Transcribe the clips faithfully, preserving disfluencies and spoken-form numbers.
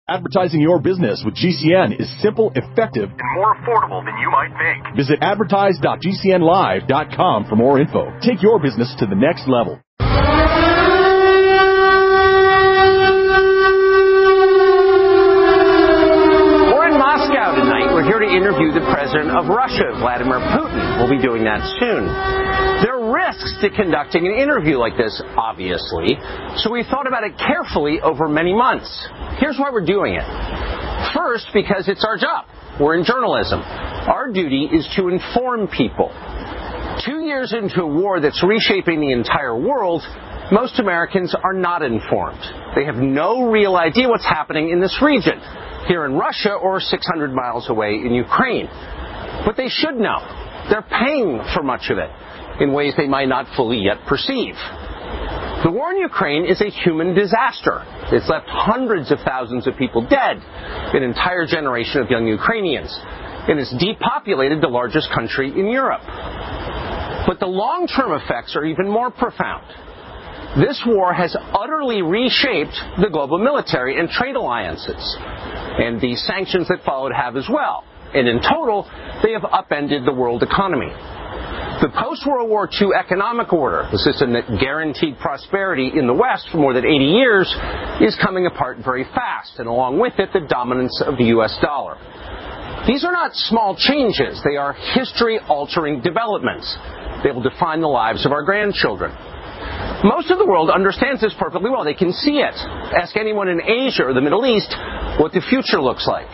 Advertising your business with G C N is simple, effective, and more affordable than you might think. Visit advertise dot g c n live dot com for more info. Take your business to the next level. We're in Moscow tonight. We're here to interview the president of Russia, Vladimir Putin. We'll be doing that soon. There are risks to conducting an interview like this, obviously, so we thought about it carefully over many months. Here's why we're doing it. First, because it's our job. We're in journalism. Our duty is to inform people. Two years into a war that's reshaping the entire world, most Americans are not informed. They have no real idea what's happening in this region, here in Russia or six hundred miles away in Ukraine. But they should know. They're paying for much of it in ways they might not fully yet perceive. The war in Ukraine is a human disaster. It's left hundreds of thousands of people dead, an entire generation of young Ukrainians, and it's depopulated the largest country in Europe. But the long-term effects are even more profound. This war has utterly reshaped the global military and trade alliances, and the sanctions that followed have as well. And in total, they have upended the world economy. The post-World War Two economic order, the system that guaranteed prosperity in the West for more than eighty years, is coming apart very fast, and along with it, the dominance of the U S dollar. These are not small changes. They are history-altering developments. They will define the lives of our grandchildren. Most of the world understands this perfectly well. They can see it. Ask anyone in Asia or the Middle East what the future looks like.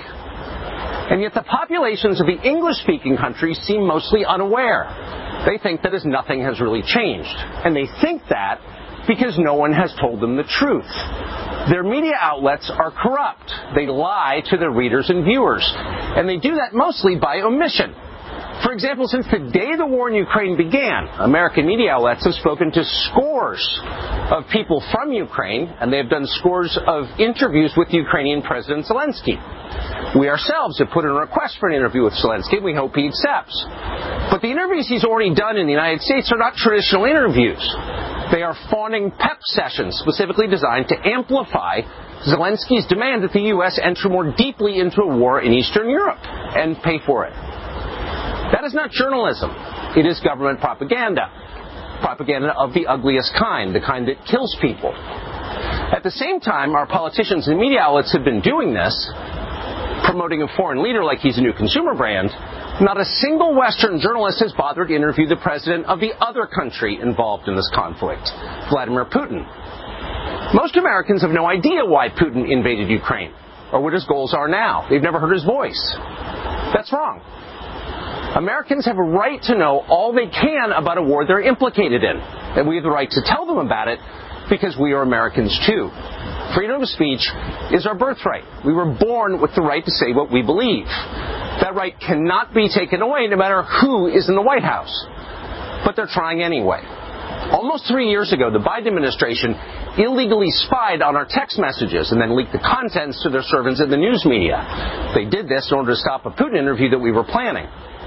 And yet the populations of the English-speaking countries seem mostly unaware. They think that as nothing has really changed. And they think that because no one has told them the truth. Their media outlets are corrupt. They lie to their readers and viewers. And they do that mostly by omission. For example, since the day the war in Ukraine began, American media outlets have spoken to scores of people from Ukraine, and they have done scores of interviews with Ukrainian President Zelensky. We ourselves have put in a request for an interview with Zelensky, and we hope he accepts. But the interviews he's already done in the United States are not traditional interviews. They are fawning pep sessions specifically designed to amplify Zelensky's demand that the U S enter more deeply into a war in Eastern Europe and pay for it. That is not journalism. It is government propaganda. Propaganda of the ugliest kind, the kind that kills people. At the same time, our politicians and media outlets have been doing this, promoting a foreign leader like he's a new consumer brand. Not a single Western journalist has bothered to interview the president of the other country involved in this conflict, Vladimir Putin. Most Americans have no idea why Putin invaded Ukraine or what his goals are now. They've never heard his voice. That's wrong. Americans have a right to know all they can about a war they're implicated in, and we have the right to tell them about it because we are Americans too. Freedom of speech is our birthright. We were born with the right to say what we believe. That right cannot be taken away no matter who is in the White House. But they're trying anyway. Almost three years ago, the Biden administration illegally spied on our text messages and then leaked the contents to their servants in the news media. They did this in order to stop a Putin interview that we were planning.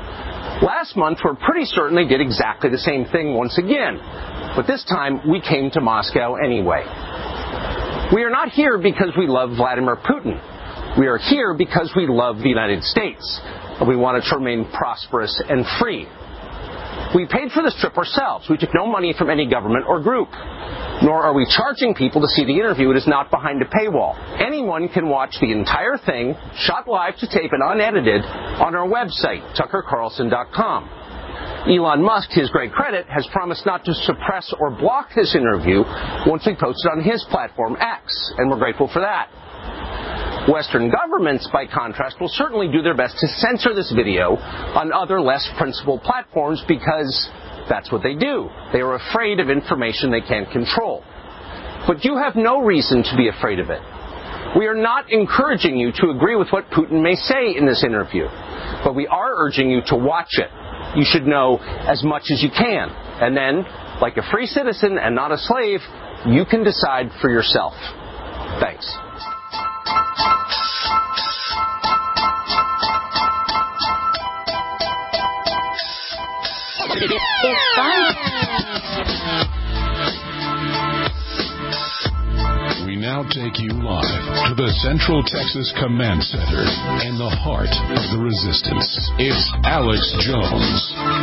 Last month, we're pretty certain they did exactly the same thing once again. But this time, we came to Moscow anyway. We are not here because we love Vladimir Putin. We are here because we love the United States. And we want it to remain prosperous and free. We paid for this trip ourselves. We took no money from any government or group. Nor are we charging people to see the interview. It is not behind a paywall. Anyone can watch the entire thing, shot live to tape and unedited, on our website, tucker carlson dot com. Elon Musk, to his great credit, has promised not to suppress or block this interview once we post it on his platform, X, and we're grateful for that. Western governments, by contrast, will certainly do their best to censor this video on other less principled platforms because that's what they do. They are afraid of information they can't control. But you have no reason to be afraid of it. We are not encouraging you to agree with what Putin may say in this interview, but we are urging you to watch it. You should know as much as you can. And then, like a free citizen and not a slave, you can decide for yourself. Thanks. It's fun. We now take you live to the Central Texas Command Center and the heart of the resistance. It's Alex Jones.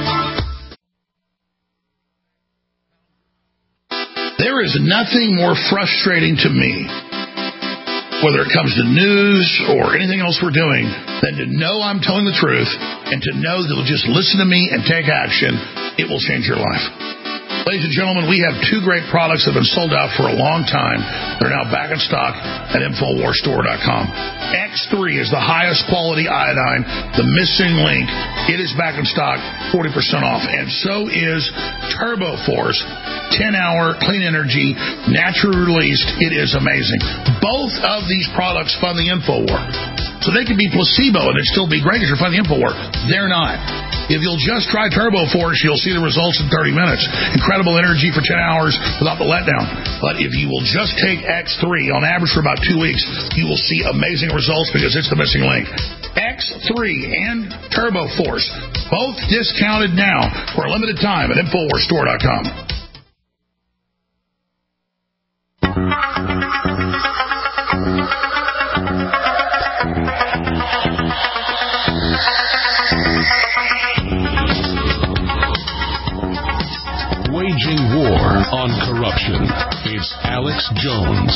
There is nothing more frustrating to me, whether it comes to news or anything else we're doing, than to know I'm telling the truth and to know that you'll just listen to me and take action. It will change your life. Ladies and gentlemen, we have two great products that have been sold out for a long time. They're now back in stock at Infowars Store dot com. X three is the highest quality iodine, the missing link. It is back in stock, forty percent off. And so is Turbo Force, ten-hour clean energy, naturally released. It is amazing. Both of these products fund the InfoWar. So they could be placebo and it'd still be great because you're funding the InfoWar. They're not. If you'll just try Turbo Force, you'll see the results in thirty minutes. Incredible energy for ten hours without the letdown. But if you will just take X three on average for about two weeks, you will see amazing results because it's the missing link. X three and Turbo Force, both discounted now for a limited time at Infowars Store dot com. Waging war on corruption. It's Alex Jones.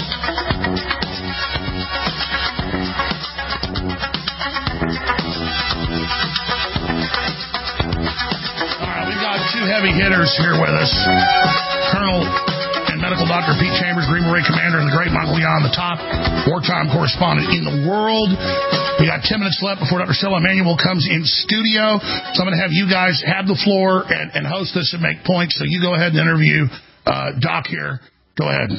All right, we've got two heavy hitters here with us. Colonel and Medical Doctor Pete Chambers, Green Beret Commander, and the great Michael Yon, the top wartime correspondent in the world. We got ten minutes left before Doctor Stella Emanuel comes in studio. So I'm going to have you guys have the floor and, and host this and make points. So you go ahead and interview uh, Doc here. Go ahead.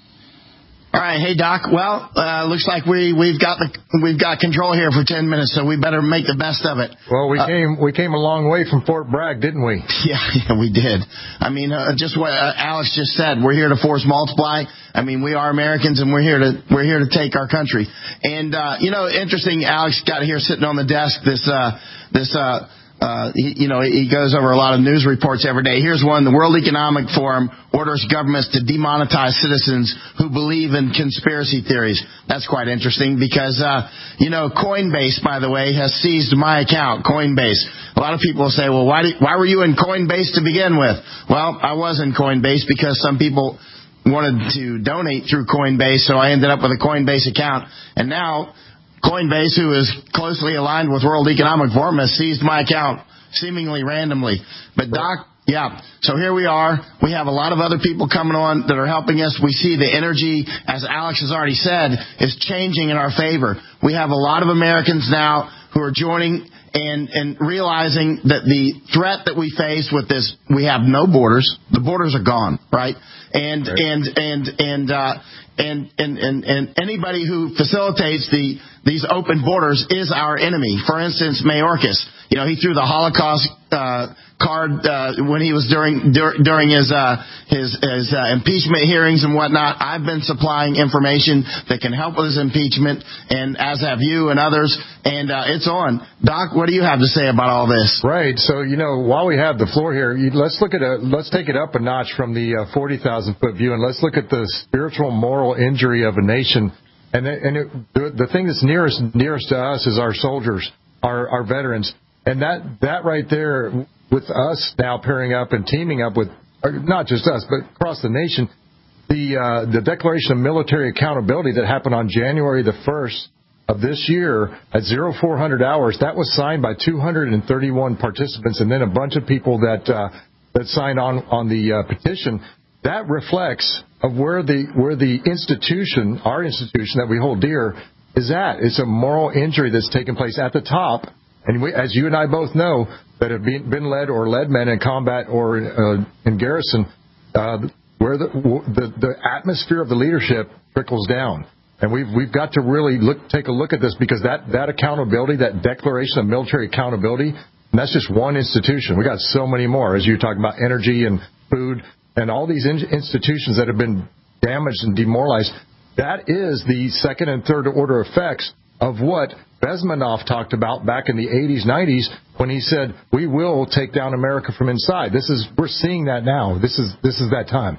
All right, hey Doc. Well, uh, looks like we we've got the we've got control here for ten minutes, so we better make the best of it. Well, we uh, came we came a long way from Fort Bragg, didn't we? Yeah, yeah, we did. I mean, uh, just what uh, Alex just said. We're here to force multiply. I mean, we are Americans, and we're here to we're here to take our country. And uh, you know, interesting. Alex got here sitting on the desk. This uh, this. Uh, Uh, he, you know, he goes over a lot of news reports every day. Here's one. The World Economic Forum orders governments to demonetize citizens who believe in conspiracy theories. That's quite interesting because, uh, you know, Coinbase, by the way, has seized my account, Coinbase. A lot of people say, well, why, did, why were you in Coinbase to begin with? Well, I was in Coinbase because some people wanted to donate through Coinbase, so I ended up with a Coinbase account. And now Coinbase, who is closely aligned with World Economic Forum, has seized my account seemingly randomly. But, Doc, yeah, so here we are. We have a lot of other people coming on that are helping us. We see the energy, as Alex has already said, is changing in our favor. We have a lot of Americans now who are joining and, and realizing that the threat that we face with this, we have no borders. The borders are gone, right? And, right. and, and, and, uh, and, and, and, and anybody who facilitates the, these open borders is our enemy. For instance, Mayorkas, you know, he threw the Holocaust, uh, card, uh, when he was during, dur- during his, uh, his, his, uh, impeachment hearings and whatnot. I've been supplying information that can help with his impeachment, and as have you and others, and, uh, it's on. Doc, what do you have to say about all this? Right. So, you know, while we have the floor here, you, let's look at a, let's take it up a notch from the uh, forty thousand foot view, and let's look at the spiritual moral injury of a nation. And, and it, the, the thing that's nearest, nearest to us is our soldiers, our, our veterans. And that, that right there, with us now pairing up and teaming up with, not just us, but across the nation, the, uh, the Declaration of Military Accountability that happened on January the first of this year at oh four hundred hours, that was signed by two hundred thirty-one participants, and then a bunch of people that, uh, that signed on, on the uh, petition. That reflects of where the, where the institution, our institution that we hold dear, is at. It's a moral injury that's taken place at the top. And we, as you and I both know, that have been, been led or led men in combat or uh, in garrison, uh, where the, the the atmosphere of the leadership trickles down. And we've we've got to really look take a look at this, because that, that accountability, that Declaration of Military Accountability, and that's just one institution. We got so many more, as you're talking about energy and food and all these in, institutions that have been damaged and demoralized. That is the second and third order effects of what Bezmenov talked about back in the eighties, nineties, when he said, we will take down America from inside. This is, we're seeing that now. This is, this is that time.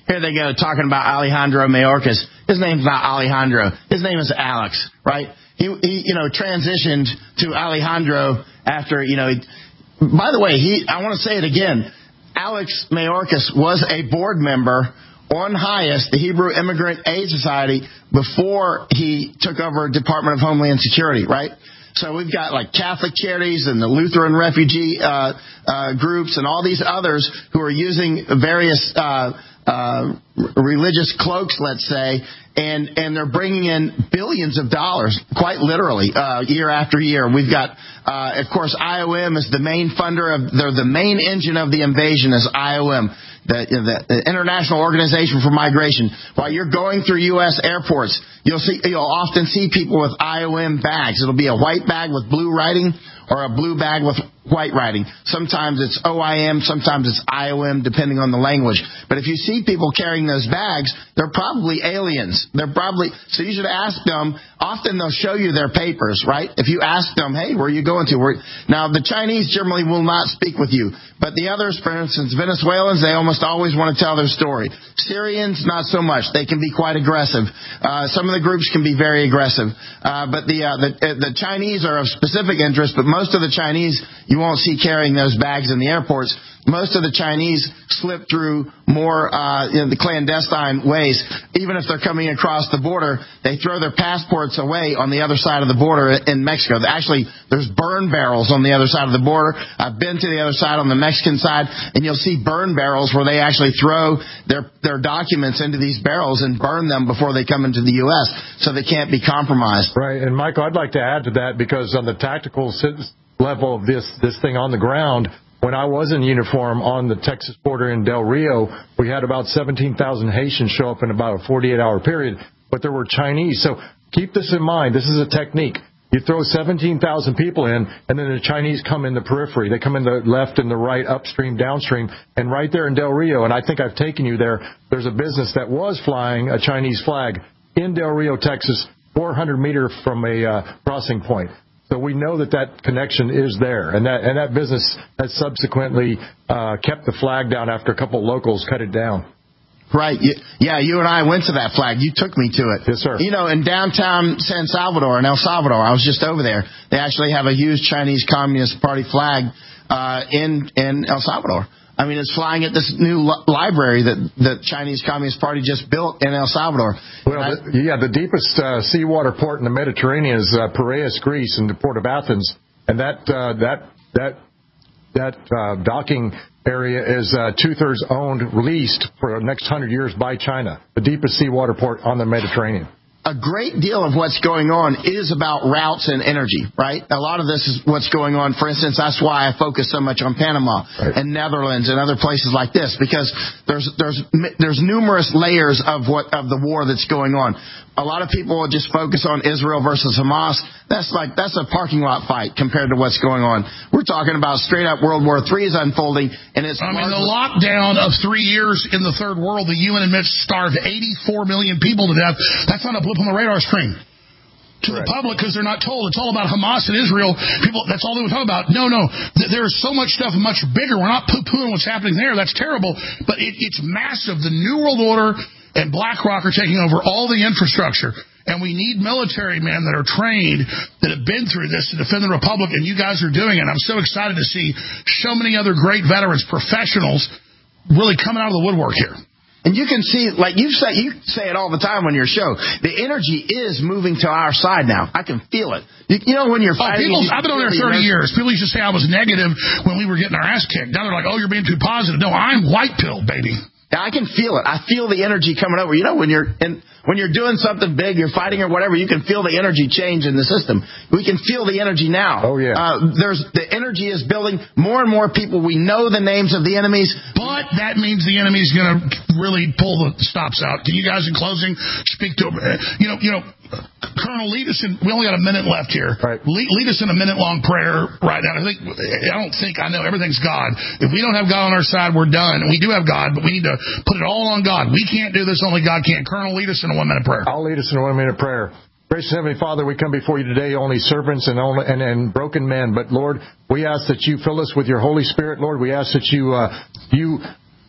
here they go talking about Alejandro Mayorkas. His name's not Alejandro. His name is Alex, right? He, he you know, transitioned to Alejandro after, you know, he, by the way, he, I want to say it again. Alex Mayorkas was a board member on HIAS, the Hebrew Immigrant Aid Society, before he took over Department of Homeland Security, right? So we've got like Catholic Charities and the Lutheran refugee uh, uh, groups and all these others who are using various uh, uh, religious cloaks, let's say, and and they're bringing in billions of dollars, quite literally, uh, year after year. We've got, uh, of course, I O M is the main funder of, they're the main engine of the invasion is I O M. The, the, the International Organization for Migration. While you're going through U S airports, you'll see you'll often see people with I O M bags. It'll be a white bag with blue writing or a blue bag with white writing. Sometimes it's O I M, sometimes it's I O M, depending on the language. But if you see people carrying those bags, they're probably aliens. They're probably so you should ask them. Often they'll show you their papers, right? If you ask them, hey, where are you going to? Where? Now, the Chinese generally will not speak with you. But the others, for instance, Venezuelans, they almost always want to tell their story. Syrians, not so much. They can be quite aggressive. Uh, some of the groups can be very aggressive. Uh, but the, uh, the, the Chinese are of specific interest, but most of the Chinese you won't see carrying those bags in the airports. Most of the Chinese slip through more uh, in the clandestine ways. Even if they're coming across the border, they throw their passports away on the other side of the border in Mexico. Actually, there's burn barrels on the other side of the border. I've been to the other side on the Mexican side, and you'll see burn barrels where they actually throw their, their documents into these barrels and burn them before they come into the U S so they can't be compromised. Right. And, Michael, I'd like to add to that because on the tactical level of this, this thing on the ground, when I was in uniform on the Texas border in Del Rio, we had about seventeen thousand Haitians show up in about a forty-eight hour period, but there were Chinese. So keep this in mind. This is a technique. You throw seventeen thousand people in, and then the Chinese come in the periphery. They come in the left and the right, upstream, downstream, and right there in Del Rio, and I think I've taken you there, there's a business that was flying a Chinese flag in Del Rio, Texas, four hundred meter from a uh, crossing point. So we know that that connection is there, and that and that business has subsequently uh, kept the flag down after a couple of locals cut it down. Right. Yeah, you and I went to that flag. You took me to it. Yes, sir. You know, in downtown San Salvador, in El Salvador, I was just over there. They actually have a huge Chinese Communist Party flag uh, in in El Salvador. I mean, it's flying at this new li- library that the Chinese Communist Party just built in El Salvador. Well, I, the, yeah, the deepest uh, seawater port in the Mediterranean is uh, Piraeus, Greece, and the port of Athens, and that uh, that that that uh, docking area is uh, two-thirds owned, leased for the next hundred years by China. The deepest seawater port on the Mediterranean. A great deal of what's going on is about routes and energy, right? A lot of this is what's going on. For instance, that's why I focus so much on Panama right. and Netherlands and other places like this, because there's there's there's numerous layers of what of the war that's going on. A lot of people will just focus on Israel versus Hamas. That's like that's a parking lot fight compared to what's going on. We're talking about straight up World War Three is unfolding, and it's. I mean, the lockdown of three years in the third world, the U N admits starved eighty-four million people to death. That's not a blip on the radar screen to Correct. The public because they're not told. It's all about Hamas and Israel. People, that's all they would talk about. No, no, there's so much stuff much bigger. We're not poo-pooing what's happening there. That's terrible, but it, it's massive. The New World Order and BlackRock are taking over all the infrastructure. And we need military men that are trained, that have been through this to defend the Republic, and you guys are doing it. I'm so excited to see so many other great veterans, professionals, really coming out of the woodwork here. And you can see, like you say, you say it all the time on your show, the energy is moving to our side now. I can feel it. You, you know when you're fighting... Oh, people, I've been on there thirty years. People used to say I was negative when we were getting our ass kicked. Now they're like, oh, you're being too positive. No, I'm white pill, baby. I can feel it. I feel the energy coming over. You know, when you're in, when you're doing something big, you're fighting or whatever, you can feel the energy change in the system. We can feel the energy now. Oh, yeah. Uh, there's the energy is building. More and more people, we know the names of the enemies. But that means the enemy's going to really pull the stops out. Can you guys, in closing, speak to, uh, you know, you know, Colonel, lead us in. We only got a minute left here. Right. Lead, lead us in a minute-long prayer right now. I think I don't think I know everything's God. If we don't have God on our side, we're done. And we do have God, but we need to put it all on God. We can't do this. Only God can. Colonel, lead us in a one-minute prayer. I'll lead us in a one-minute prayer. Gracious Heavenly Father, we come before you today, only servants and, only, and, and broken men. But Lord, we ask that you fill us with your Holy Spirit. Lord, we ask that you uh, you.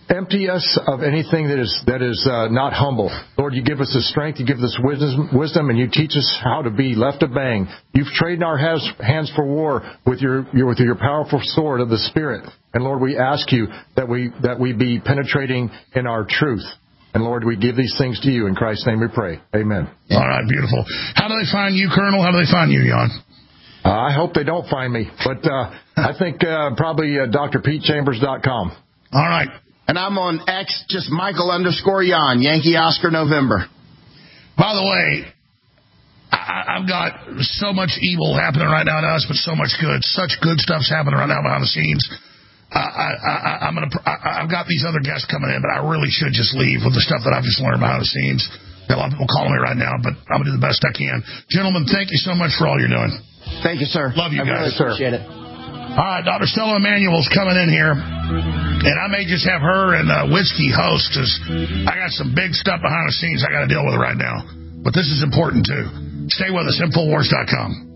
empty us of anything that is that is uh, not humble. Lord, you give us the strength, you give us wisdom, wisdom, and you teach us how to be left of bang. You've trained our has, hands for war with your, your with your powerful sword of the Spirit. And Lord, we ask you that we that we be penetrating in our truth. And Lord, we give these things to you. In Christ's name we pray. Amen. All right, beautiful. How do they find you, Colonel? How do they find you, Jan? Uh, I hope they don't find me, but uh, I think uh, probably uh, D R Pete Chambers dot com. All right. And I'm on X, just Michael underscore Jan, Yankee Oscar November. By the way, I, I've got so much evil happening right now to us, but so much good. Such good stuff's happening right now behind the scenes. Uh, I, I, I'm gonna. I, I've got these other guests coming in, but I really should just leave with the stuff that I've just learned behind the scenes. Got a lot of people calling me right now, but I'm gonna do the best I can. Gentlemen, thank you so much for all you're doing. Thank you, sir. Love you I guys. really appreciate it. All right, Doctor Stella Emanuel's coming in here, and I may just have her and uh, Whiskey host, because I got some big stuff behind the scenes I got to deal with right now. But this is important, too. Stay with us, Infowars dot com.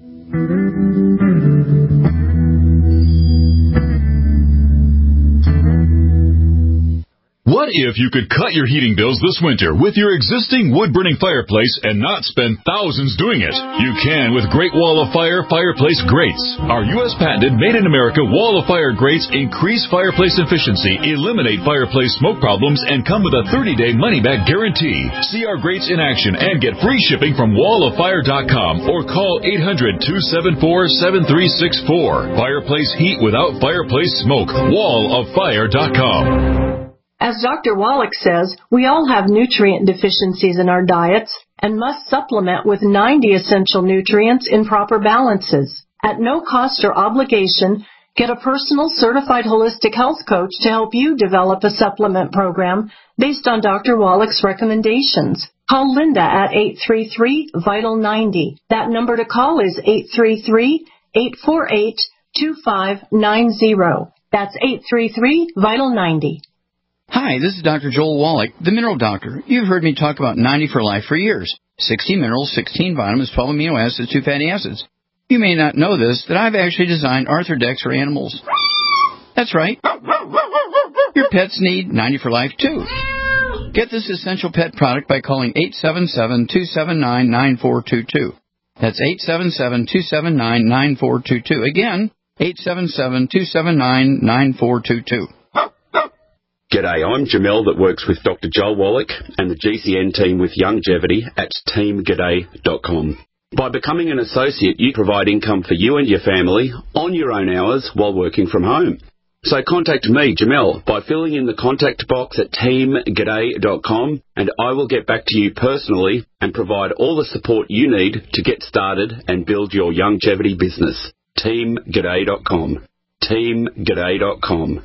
What if you could cut your heating bills this winter with your existing wood-burning fireplace and not spend thousands doing it? You can with Great Wall of Fire Fireplace Grates. Our U S patented made-in-America Wall of Fire grates increase fireplace efficiency, eliminate fireplace smoke problems, and come with a thirty-day money-back guarantee. See our grates in action and get free shipping from wall of fire dot com or call eight hundred, two seven four, seven three six four. Fireplace heat without fireplace smoke. wall of fire dot com. As Doctor Wallach says, we all have nutrient deficiencies in our diets and must supplement with ninety essential nutrients in proper balances. At no cost or obligation, get a personal certified holistic health coach to help you develop a supplement program based on Doctor Wallach's recommendations. Call Linda at eight three three, vital ninety. That number to call is eight three three, eight four eight, two five nine zero. That's eight three three, vital ninety. Hi, this is Doctor Joel Wallach, the Mineral Doctor. You've heard me talk about ninety for Life for years. sixty minerals, sixteen vitamins, twelve amino acids, two fatty acids. You may not know this, that I've actually designed Arthrodex for animals. That's right. Your pets need ninety for Life, too. Get this essential pet product by calling eight seven seven, two seven nine, nine four two two. That's eight seven seven, two seven nine, nine four two two. Again, eight seven seven, two seven nine, nine four two two. G'day, I'm Jamel that works with Doctor Joel Wallach and the G C N team with Longevity at team g'day dot com. By becoming an associate, you provide income for you and your family on your own hours while working from home. So contact me, Jamel, by filling in the contact box at team g'day dot com, and I will get back to you personally and provide all the support you need to get started and build your longevity business. team g'day dot com. team g'day dot com.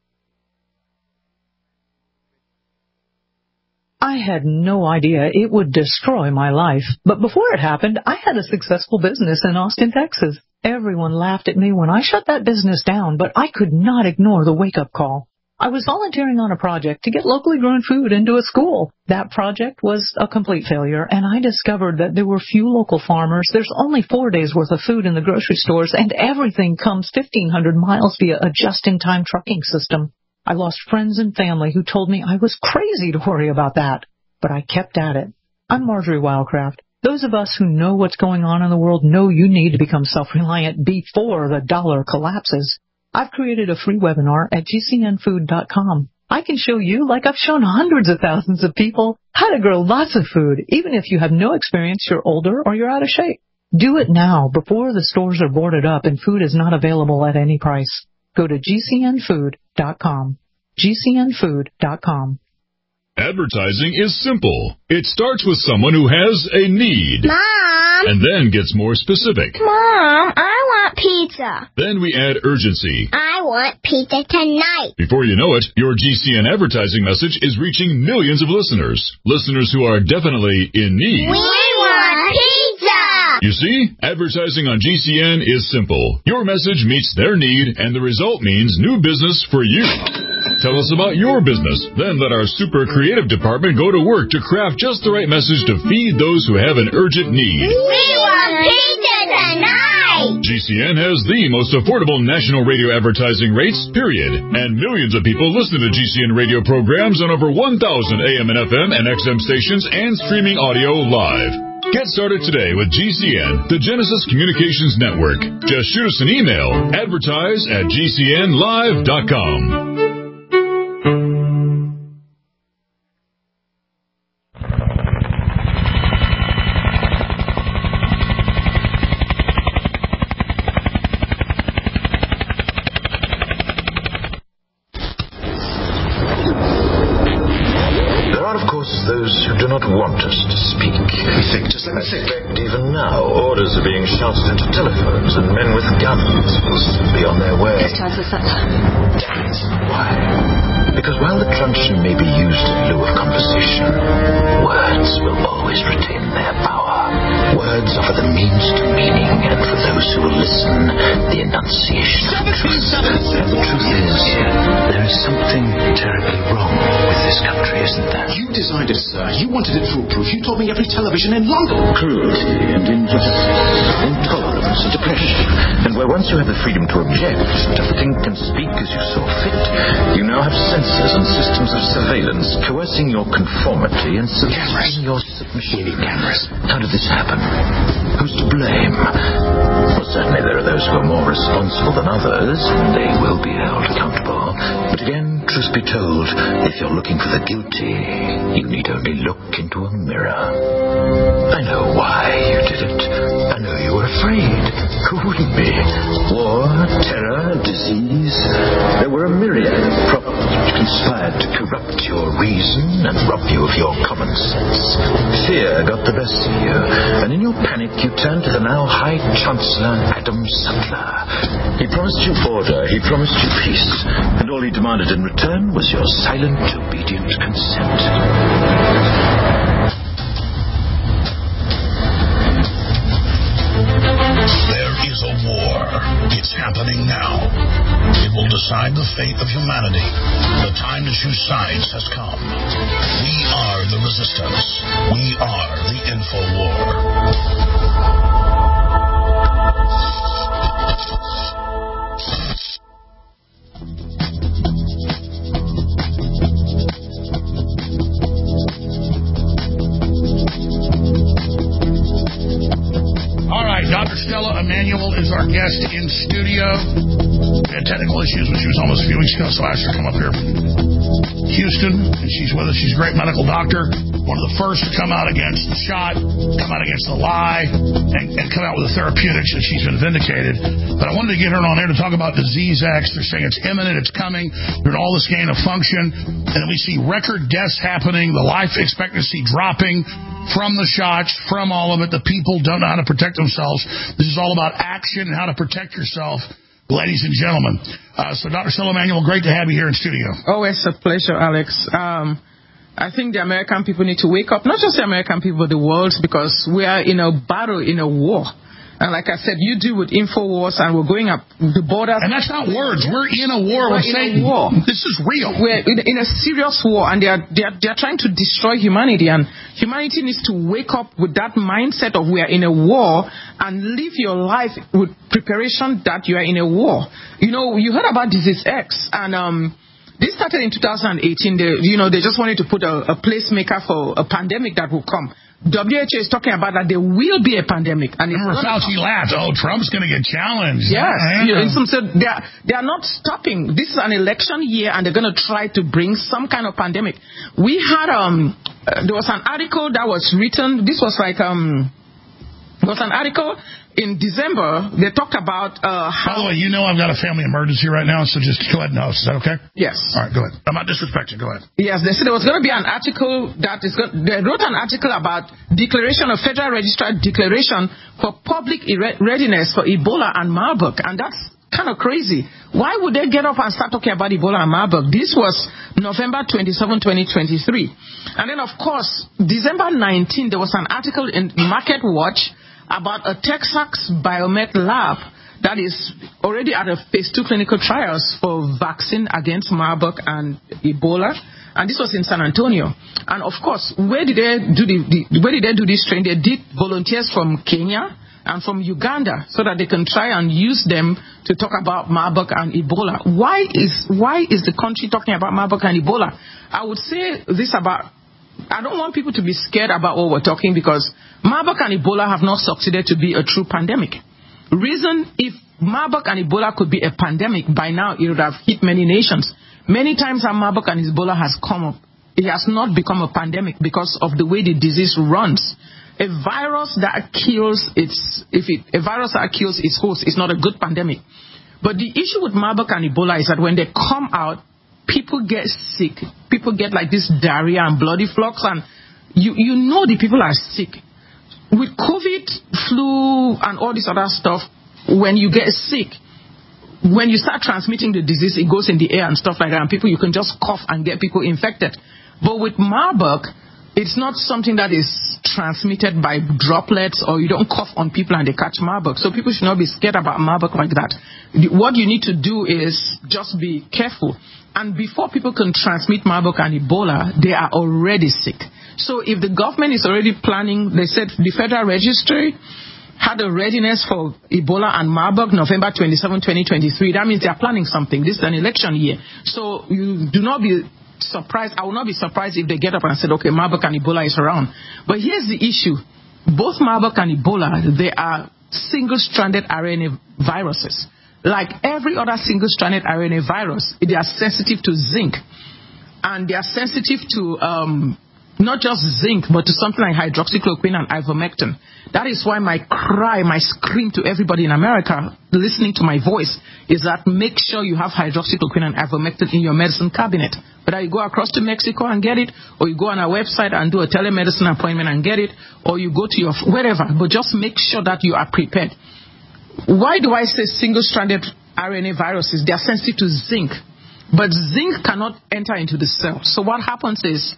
I had no idea it would destroy my life. But before it happened, I had a successful business in Austin, Texas. Everyone laughed at me when I shut that business down, but I could not ignore the wake-up call. I was volunteering on a project to get locally grown food into a school. That project was a complete failure, and I discovered that there were few local farmers. There's only four days' worth of food in the grocery stores, and everything comes fifteen hundred miles via a just-in-time trucking system. I lost friends and family who told me I was crazy to worry about that, but I kept at it. I'm Marjorie Wildcraft. Those of us who know what's going on in the world know you need to become self-reliant before the dollar collapses. I've created a free webinar at G C N food dot com. I can show you, like I've shown hundreds of thousands of people, how to grow lots of food, even if you have no experience, you're older, or you're out of shape. Do it now, before the stores are boarded up and food is not available at any price. Go to G C N food dot com. G C N food dot com. Advertising is simple. It starts with someone who has a need. Mom! And then gets more specific. Mom, I want pizza. Then we add urgency. I want pizza tonight. Before you know it, your G C N advertising message is reaching millions of listeners. Listeners who are definitely in need. We want pizza! You see, advertising on G C N is simple. Your message meets their need, and the result means new business for you. Tell us about your business. Then let our super creative department go to work to craft just the right message to feed those who have an urgent need. We want pizza tonight! G C C N has the most affordable national radio advertising rates, period. And millions of people listen to G C N radio programs on over one thousand A M and F M and X M stations and streaming audio live. Get started today with G C N, the Genesis Communications Network. Just shoot us an email, advertise at G C N live dot com. Those who do not want us to speak. We think, just let me think. Even now, orders are being shouted into telephones, and men with guns will soon be on their way. It's time for supper. Damn it. Why? Because while the truncheon may be used in lieu of conversation, words will always retain their power. Words offer the means to meaning, and for those who will listen, the enunciation of truth. And the truth is, there is something terribly wrong with this country, isn't there? You designed it, sir. You wanted it foolproof. You told me every television in London. Cruelty and injustice, intolerance and depression. And where once you had the freedom to object, to think and speak as you saw fit, you now have censors and systems of surveillance coercing your conformity and suppressing your submission. We need cameras. How did this happen? Who's to blame? Well, certainly there are those who are more responsible than others, and they will be held accountable. But again, truth be told, if you're looking for the guilty, you need only look into a mirror. I know why you did it. I know you were afraid. Who wouldn't be? War, terror, disease. There were a myriad of problems which conspired to corrupt your reason and rob you of your common sense. Fear got the best of you, and in your panic you turned to the now High Chancellor Adam Sutler. He promised you order, he promised you peace, and all he demanded in return was your silent, obedient consent. There is a war. It's happening now. It will decide the fate of humanity. The time to choose sides has come. We are the resistance. We are the InfoWar. Doctor Stella Emanuel is our guest in studio. We had technical issues when she was almost a few weeks ago, so I asked her to come up here from Houston, and she's with us. She's a great medical doctor, one of the first to come out against the shot, come out against the lie, and, and come out with the therapeutics, and she's been vindicated. But I wanted to get her on air to talk about Disease X. They're saying it's imminent, it's coming, there's all this gain of function, and then we see record deaths happening, the life expectancy dropping from the shots, from all of it. The people don't know how to protect themselves. This is all about action and how to protect yourself, ladies and gentlemen. Uh, so, Doctor Stella Emanuel, great to have you here in studio. Oh, it's a pleasure, Alex. Um, I think the American people need to wake up, not just the American people, but the world, because we are in a battle, in a war. And like I said, you deal with InfoWars, and we're going up the borders. And that's not words. We're in a war. We're, we're saying war. This is real. We're in, in a serious war, and they are, they are they are trying to destroy humanity. And humanity needs to wake up with that mindset of we are in a war, and live your life with preparation that you are in a war. You know, you heard about Disease X, and um, this started in two thousand eighteen. They, you know, they just wanted to put a, a placemaker for a pandemic that will come. W H O is talking about that there will be a pandemic. And remember, Fauci laughed. Oh, Trump's going to get challenged. Yes. You know, some said they are, they are not stopping. This is an election year, and they're going to try to bring some kind of pandemic. We had, um, uh, there was an article that was written. This was like, um, there was an article in December. They talked about uh, how... By the way, you know I've got a family emergency right now, so just go ahead and host. Is that okay? Yes. All right, go ahead. I'm not disrespecting. Go ahead. Yes, they said there was going to be an article that is going... They wrote an article about declaration of Federal Register declaration for public readiness for Ebola and Marburg, and that's kind of crazy. Why would they get up and start talking about Ebola and Marburg? This was November twenty-seventh, twenty twenty-three. And then, of course, December nineteenth, there was an article in Market Watch about a Texas Biomed lab that is already at a phase two clinical trials for vaccine against Marburg and Ebola, and this was in San Antonio. And of course, where did they do the, the where did they do this training? They did volunteers from Kenya, and from Uganda so that they can try and use them to talk about Marburg and Ebola. Why is why is the country talking about Marburg and Ebola? I would say this about, I don't want people to be scared about what we're talking, because Marburg and Ebola have not succeeded to be a true pandemic. Reason, if Marburg and Ebola could be a pandemic, by now it would have hit many nations. Many times how Marburg and Ebola has come up, it has not become a pandemic because of the way the disease runs. A virus that kills its, if it, a virus that kills its host is not a good pandemic. But the issue with Marburg and Ebola is that when they come out, people get sick. People get like this diarrhea and bloody flux, and you, you know the people are sick. With COVID, flu, and all this other stuff, when you get sick, when you start transmitting the disease, it goes in the air and stuff like that, and people, you can just cough and get people infected. But with Marburg, it's not something that is transmitted by droplets, or you don't cough on people and they catch Marburg. So people should not be scared about Marburg like that. What you need to do is just be careful. And before people can transmit Marburg and Ebola, they are already sick. So if the government is already planning, they said the Federal Registry had a readiness for Ebola and Marburg November twenty-seventh, twenty twenty-three. That means they are planning something. This is an election year. So you do not be surprised. I will not be surprised if they get up and said, okay, Marburg and Ebola is around. But here's the issue. Both Marburg and Ebola, they are single-stranded R N A viruses. Like every other single-stranded R N A virus, they are sensitive to zinc. And they are sensitive to um, not just zinc, but to something like hydroxychloroquine and ivermectin. That is why my cry, my scream to everybody in America listening to my voice is that make sure you have hydroxychloroquine and ivermectin in your medicine cabinet. Whether you go across to Mexico and get it, or you go on our website and do a telemedicine appointment and get it, or you go to your wherever. But just make sure that you are prepared. Why do I say single-stranded R N A viruses? They are sensitive to zinc. But zinc cannot enter into the cell. So what happens is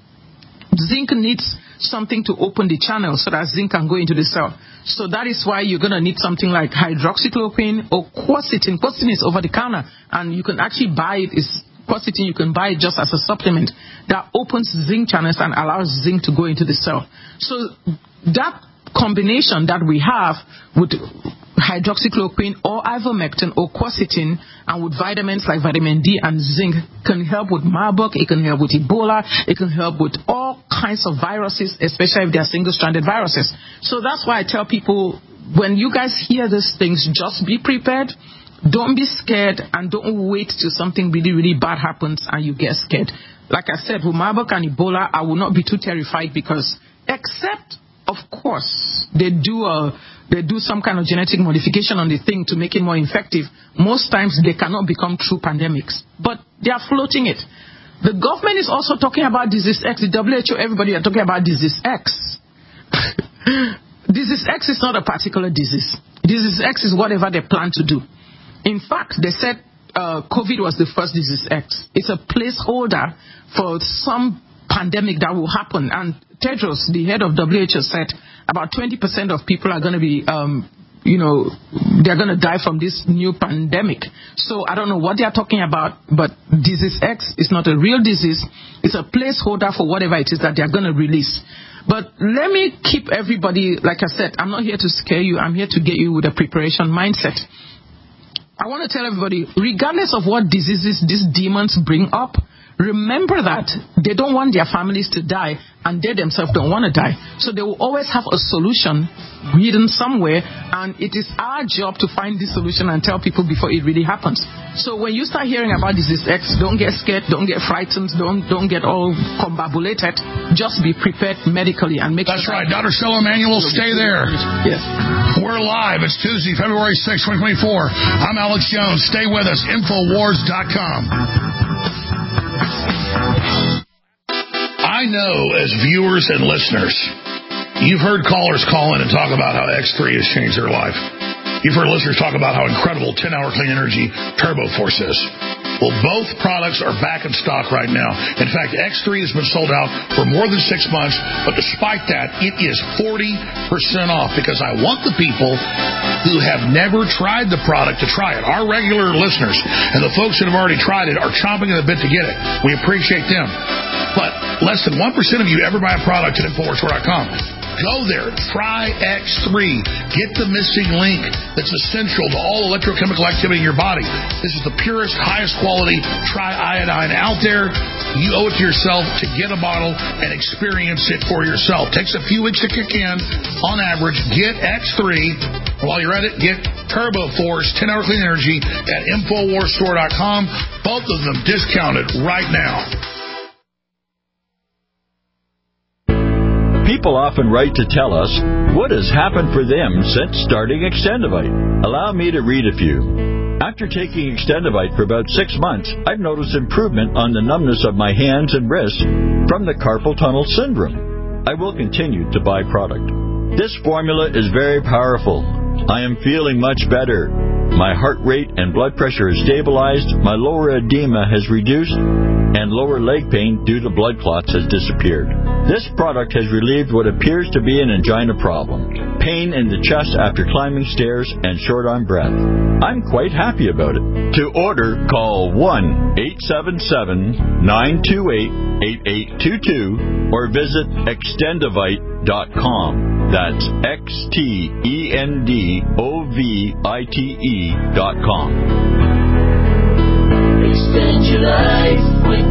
zinc needs something to open the channel so that zinc can go into the cell. So that is why you're going to need something like hydroxychloroquine or quercetin. Quercetin is over the counter, and you can actually buy it. It's quercetin, you can buy it just as a supplement that opens zinc channels and allows zinc to go into the cell. So that combination that we have with hydroxychloroquine or ivermectin or quercetin, and with vitamins like vitamin D and zinc, can help with Marburg, it can help with Ebola, it can help with all kinds of viruses, especially if they are single-stranded viruses. So that's why I tell people, when you guys hear these things, just be prepared. Don't be scared, and don't wait till something really, really bad happens and you get scared. Like I said, with Marburg and Ebola, I will not be too terrified, because except, of course, they do a, they do some kind of genetic modification on the thing to make it more effective. Most times they cannot become true pandemics, but they are floating it. The government is also talking about disease X. The W H O, everybody are talking about disease X. Disease X is not a particular disease. Disease X is whatever they plan to do. In fact, they said uh, COVID was the first disease X. It's a placeholder for some pandemic that will happen. And Tedros, the head of W H O, said about twenty percent of people are going to be, um, you know, they're going to die from this new pandemic. So I don't know what they are talking about, but disease X is not a real disease. It's a placeholder for whatever it is that they're going to release. But let me keep everybody, like I said, I'm not here to scare you. I'm here to get you with a preparation mindset. I want to tell everybody, regardless of what diseases these demons bring up, remember that they don't want their families to die, and they themselves don't want to die. So they will always have a solution hidden somewhere, and it is our job to find this solution and tell people before it really happens. So when you start hearing about disease X, don't get scared, don't get frightened, don't don't get all combobulated. Just be prepared medically and make That's sure. That's right. Doctor Stella Emanuel, stay there. Yes. We're live. It's Tuesday, February sixth, twenty twenty-four. I'm Alex Jones. Stay with us. Infowars dot com. I know, as viewers and listeners, you've heard callers call in and talk about how X three has changed their life. You've heard listeners talk about how incredible ten-hour clean energy Turbo Force is. Well, both products are back in stock right now. In fact, X three has been sold out for more than six months, but despite that, it is forty percent off, because I want the people who have never tried the product to try it. Our regular listeners and the folks that have already tried it are chomping at the bit to get it. We appreciate them. But less than one percent of you ever buy a product at Infowars dot com. Go there. Try X three. Get the missing link that's essential to all electrochemical activity in your body. This is the purest, highest quality triiodine out there. You owe it to yourself to get a bottle and experience it for yourself. Takes a few weeks to kick in. On average, get X three. While you're at it, get Turbo Force ten hour Clean Energy at Infowars Store dot com. Both of them discounted right now. People often write to tell us what has happened for them since starting Extendivite. Allow me to read a few. After taking Extendivite for about six months, I've noticed improvement on the numbness of my hands and wrists from the carpal tunnel syndrome. I will continue to buy product. This formula is very powerful. I am feeling much better. My heart rate and blood pressure is stabilized, my lower edema has reduced, and lower leg pain due to blood clots has disappeared. This product has relieved what appears to be an angina problem, pain in the chest after climbing stairs, and short on breath. I'm quite happy about it. To order, call one eight seven seven, nine two eight, eight eight two two or visit extendivite dot com. That's X T E N D O V I T E dot com. Extend your life with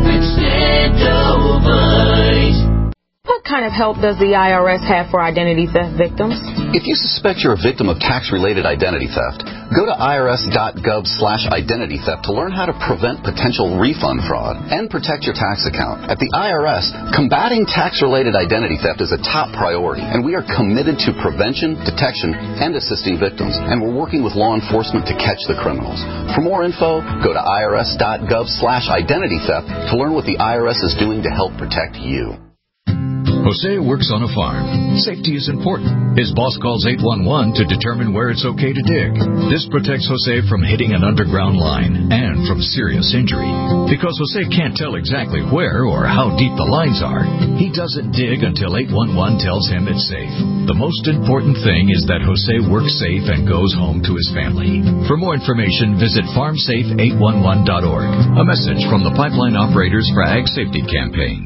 Extendivite. What kind of help does the I R S have for identity theft victims? If you suspect you're a victim of tax-related identity theft, go to I R S dot gov slash identity theft to learn how to prevent potential refund fraud and protect your tax account. At the I R S, combating tax-related identity theft is a top priority, and we are committed to prevention, detection, and assisting victims, and we're working with law enforcement to catch the criminals. For more info, go to I R S dot gov slash identity theft to learn what the I R S is doing to help protect you. Jose works on a farm. Safety is important. His boss calls eight one one to determine where it's okay to dig. This protects Jose from hitting an underground line and from serious injury. Because Jose can't tell exactly where or how deep the lines are, he doesn't dig until eight one one tells him it's safe. The most important thing is that Jose works safe and goes home to his family. For more information, visit farm safe eight one one dot org. A message from the Pipeline Operators for Ag Safety Campaign.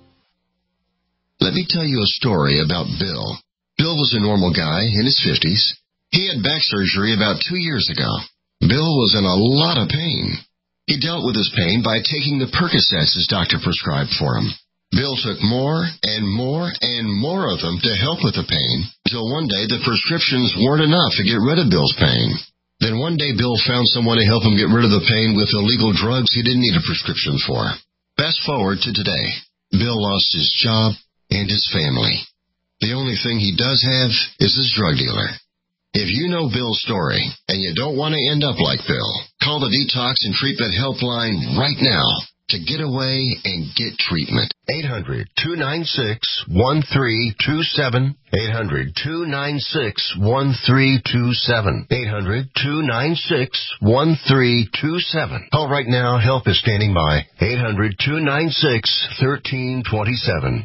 Let me tell you a story about Bill. Bill was a normal guy in his fifties. He had back surgery about two years ago. Bill was in a lot of pain. He dealt with his pain by taking the Percocets his doctor prescribed for him. Bill took more and more and more of them to help with the pain, until one day the prescriptions weren't enough to get rid of Bill's pain. Then one day Bill found someone to help him get rid of the pain with illegal drugs he didn't need a prescription for. Fast forward to today. Bill lost his job and his family. The only thing he does have is his drug dealer. If you know Bill's story and you don't want to end up like Bill, call the Detox and Treatment Helpline right now to get away and get treatment. eight hundred, two nine six, one three two seven. eight hundred, two nine six, one three two seven. eight hundred, two nine six, one three two seven. Call right now. Help is standing by. eight hundred, two nine six, one three two seven.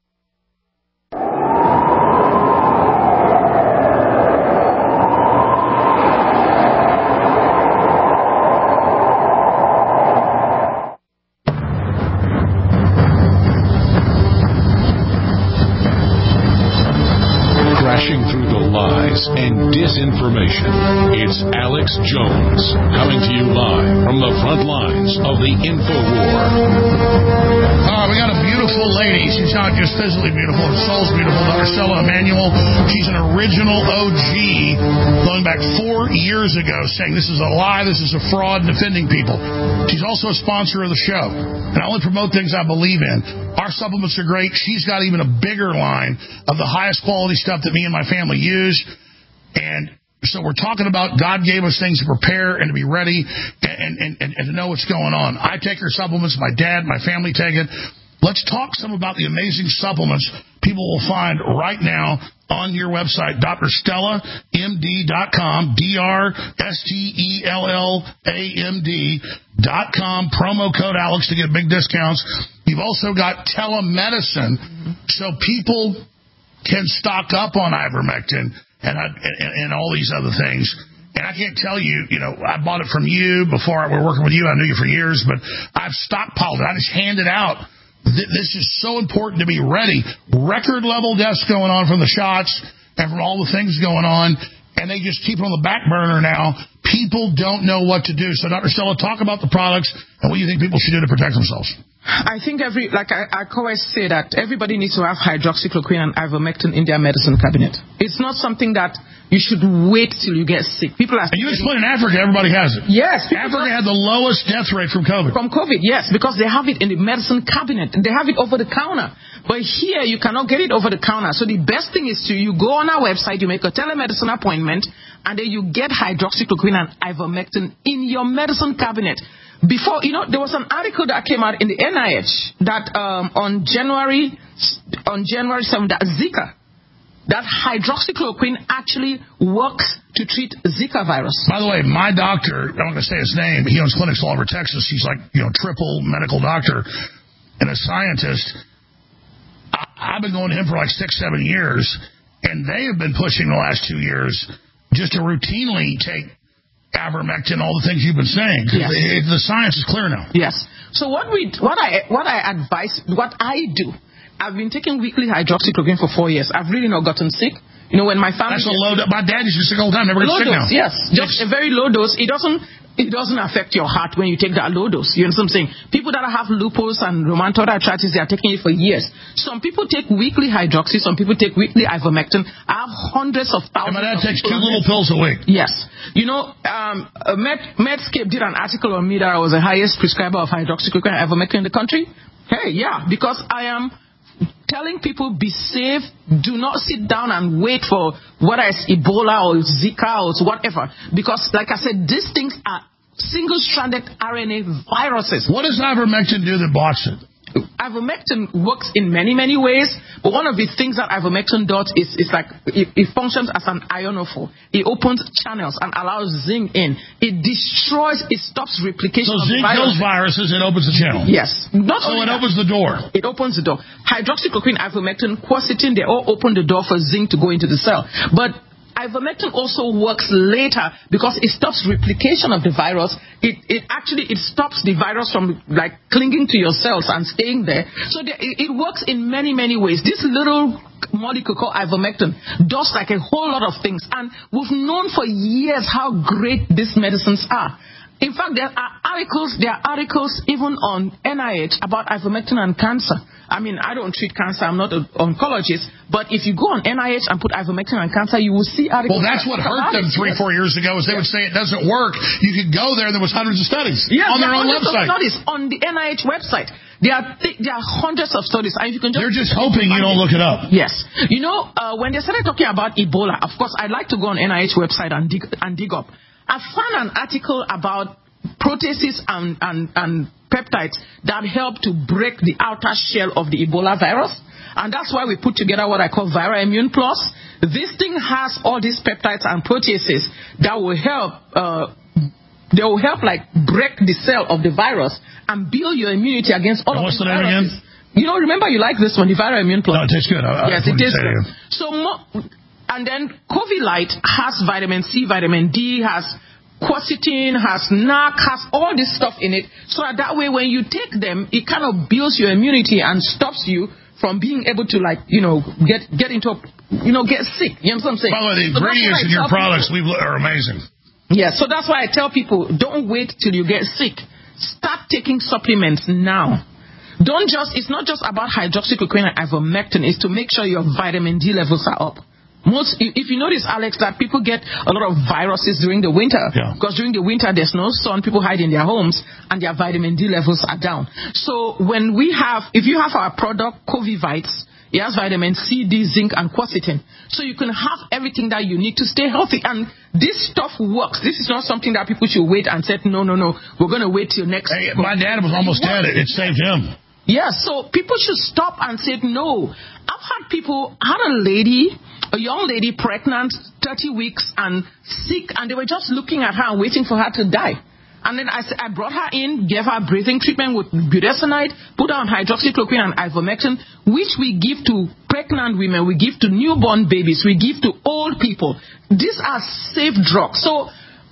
And disinformation. It's Alex Jones coming to you live from the front lines of the InfoWar. Uh, we got a beautiful lady. She's not just physically beautiful, her soul's beautiful. Doctor Stella Emanuel. She's an original O G going back four years ago saying this is a lie, this is a fraud, and defending people. She's also a sponsor of the show. And I only promote things I believe in. Our supplements are great. She's got even a bigger line of the highest quality stuff that me and my family use. And so we're talking about God gave us things to prepare and to be ready and, and, and, and to know what's going on. I take her supplements. My dad, my family take it. Let's talk some about the amazing supplements people will find right now on your website, D R Stella M D dot com, D R S T E L L A M D dot com, promo code Alex to get big discounts. You've also got telemedicine, so people can stock up on ivermectin and, and, and all these other things. And I can't tell you, you know, I bought it from you before I were working with you. I knew you for years, but I've stockpiled it. I just hand it out th- this is so important to be ready. Record level deaths going on from the shots and from all the things going on, and they just keep it on the back burner now. People don't know what to do. So, Doctor Stella, talk about the products and what you think people should do to protect themselves. I think every, like I, I always say that everybody needs to have hydroxychloroquine and ivermectin in their medicine cabinet. It's not something that you should wait till you get sick. People are. And you explain in Africa, everybody has it. Yes. Africa had the lowest death rate from COVID. From COVID, yes, because they have it in the medicine cabinet. They have it over the counter. But here, you cannot get it over the counter. So the best thing is to, you go on our website, you make a telemedicine appointment, and then you get hydroxychloroquine and ivermectin in your medicine cabinet. Before, you know, there was an article that came out in the N I H that um, on January on January seventh, that Zika, that hydroxychloroquine actually works to treat Zika virus. By the way, my doctor, I'm not going to say his name, but he owns clinics all over Texas. He's like, you know, triple medical doctor and a scientist. I, I've been going to him for like six, seven years, and they have been pushing the last two years just to routinely take ivermectin, all the things you've been saying. Yes. The, the science is clear now. Yes. So what we, what I, what I advise, what I do, I've been taking weekly hydroxychloroquine for four years. I've really not gotten sick. You know, when my family... That's a low dose. My dad used to be sick all the time. Never gets sick dose, now. Yes. Just a very low dose. It doesn't... It doesn't affect your heart when you take that low dose. You know what I'm saying? People that have lupus and rheumatoid arthritis, they are taking it for years. Some people take weekly hydroxy. Some people take weekly ivermectin. I have hundreds of thousands. And my dad takes two little pills a week. Yes. You know, um, Med- Medscape did an article on me that I was the highest prescriber of hydroxychloroquine and ivermectin in the country. Hey, yeah, because I am telling people be safe. Do not sit down and wait for whether it's Ebola or Zika or whatever. Because, like I said, these things are single-stranded R N A viruses. What does ivermectin do that blocks it? Ivermectin works in many, many ways, but one of the things that ivermectin does is, is like it, it functions as an ionophore. It opens channels and allows zinc in. It destroys, it stops replication. So of zinc virus. kills viruses and opens the channel. Yes. Not so only it that, opens the door. It opens the door. Hydroxychloroquine, ivermectin, quercetin, they all open the door for zinc to go into the cell. But ivermectin also works later because it stops replication of the virus. It it actually it stops the virus from like clinging to your cells and staying there. So the, it, it works in many many ways. This little molecule called ivermectin does like a whole lot of things, and we've known for years how great these medicines are. In fact, there are articles, there are articles even on N I H about ivermectin and cancer. I mean, I don't treat cancer. I'm not an oncologist. But if you go on N I H and put ivermectin and cancer, you will see articles. Well, that's what hurt them three, four years ago is they would say it doesn't work. You could go there. There was hundreds of studies yes, on their own website. Studies on the N I H website. There are th- there are hundreds of studies, and you can just. They're just hoping you don't look it up. Yes, you know uh, when they started talking about Ebola, of course, I'd like to go on N I H website and dig and dig up. I found an article about proteases and, and, and peptides that help to break the outer shell of the Ebola virus. And that's why we put together what I call Viral Immune Plus. This thing has all these peptides and proteases that will help, uh, they will help like break the cell of the virus and build your immunity against all and of what's the the name viruses. again? You know, remember you like this one, the Viral Immune Plus. No, it tastes good. I, yes, I it tastes good. You. So, mo- and then COVID Light has vitamin C, vitamin D, has quercetin, has N A C, has all this stuff in it. So that, that way when you take them, it kind of builds your immunity and stops you from being able to, like, you know, get get into, a, you know, get sick. You know what I'm saying? By the way, the so ingredients in your products we are amazing. Yeah, so that's why I tell people, don't wait till you get sick. Start taking supplements now. Don't just, it's not just about hydroxychloroquine and ivermectin, it's to make sure your vitamin D levels are up. Most, if you notice, Alex, that people get a lot of viruses during the winter. Yeah. Because during the winter, there's no sun, people hide in their homes, and their vitamin D levels are down. So when we have, if you have our product, Covivites, it has vitamin C, D, zinc, and quercetin. So you can have everything that you need to stay healthy. And this stuff works. This is not something that people should wait and say, no, no, no, we're going to wait till next Hey, my dad was almost dead. It saved him. Yeah, so people should stop and say no. I've had people, I had a lady, a young lady pregnant, thirty weeks and sick, and they were just looking at her and waiting for her to die. And then I, I brought her in, gave her breathing treatment with budesonide, put her on hydroxychloroquine and ivermectin, which we give to pregnant women, we give to newborn babies, we give to old people. These are safe drugs. So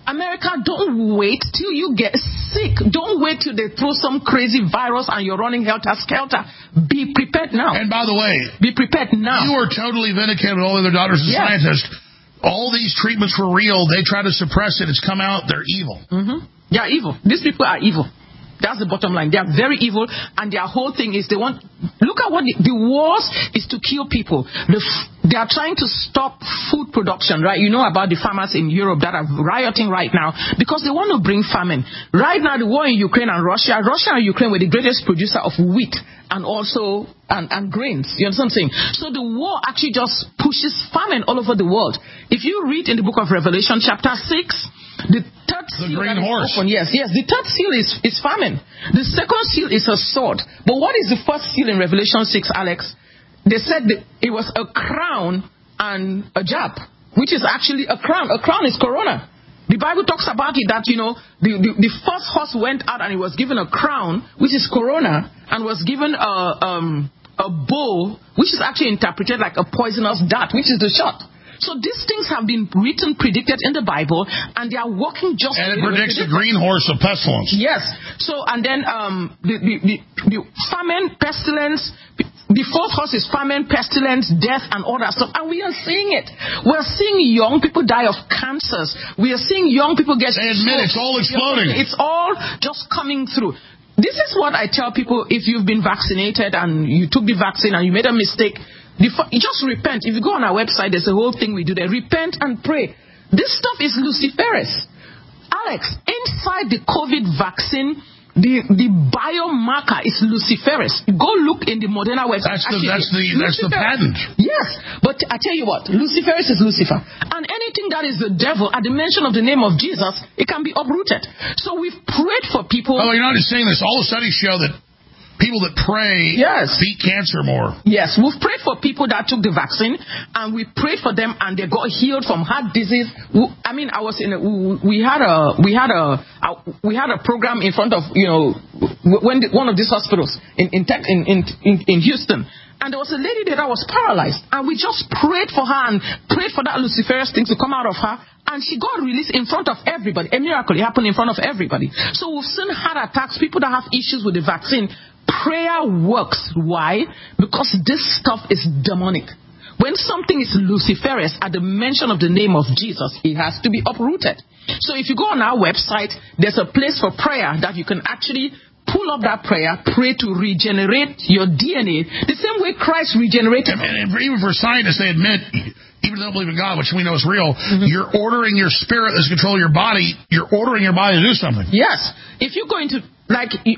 America, don't wait till you get sick. Don't wait till they throw some crazy virus and you're running helter-skelter. Be prepared now. And by the way, be prepared now. You are totally vindicated with all the other doctors and yes. scientists. All these treatments were real. They try to suppress it. It's come out. They're evil. Mm-hmm. They are evil. These people are evil. That's the bottom line. They are very evil, and their whole thing is they want. Look at what the, the wars is to kill people. The, they are trying to stop food production, right? You know about the farmers in Europe that are rioting right now because they want to bring famine. Right now, the war in Ukraine and Russia, Russia and Ukraine were the greatest producer of wheat and also and, and grains. You understand what I'm saying? So the war actually just pushes famine all over the world. If you read in the book of Revelation, chapter six. The third the seal green that horse. Is open, yes, yes. The third seal is, is famine. The second seal is a sword. But what is the first seal in Revelation six, Alex? They said that it was a crown and a jab, which is actually a crown. A crown is corona. The Bible talks about it that, you know, the, the, the first horse went out and he was given a crown, which is corona, and was given a, um, a bow, which is actually interpreted like a poisonous dart, which is the shot. So these things have been written, predicted in the Bible, and they are working just. And it predicts the green horse of pestilence. Yes. So and then um, the, the, the, the famine, pestilence. The fourth horse is famine, pestilence, death, and all that stuff. And we are seeing it. We are seeing young people die of cancers. We are seeing young people get. They admit it's all exploding. It's all just coming through. This is what I tell people: if you've been vaccinated and you took the vaccine and you made a mistake. You just repent. If you go on our website, there's a whole thing we do there. Repent and pray. This stuff is luciferase. Alex, inside the COVID vaccine, the, the biomarker is luciferase. Go look in the Moderna website. That's the, that's the, that's the patent. Yes. But I tell you what, luciferase is Lucifer. And anything that is the devil, at the mention of the name of Jesus, it can be uprooted. So we've prayed for people. Oh, you're not just saying this. All the studies show that people that pray yes. beat cancer more. Yes, we've prayed for people that took the vaccine, and we prayed for them, and they got healed from heart disease. I mean, I was in a, we had a we had a, a we had a program in front of you know when the, one of these hospitals in in, tech, in in in Houston. And there was a lady there that was paralyzed, and we just prayed for her and prayed for that luciferase thing to come out of her, and she got released in front of everybody. A miracle, it happened in front of everybody. So we've seen heart attacks, people that have issues with the vaccine. Prayer works. Why? Because this stuff is demonic. When something is luciferase, at the mention of the name of Jesus, it has to be uprooted. So if you go on our website, there's a place for prayer that you can actually pull up that prayer, pray to regenerate your D N A, the same way Christ regenerated. And, and even for scientists, they admit, even though they believe in God, which we know is real, mm-hmm. you're ordering your spirit that's controlling your body, you're ordering your body to do something. Yes. If you go into, like, you,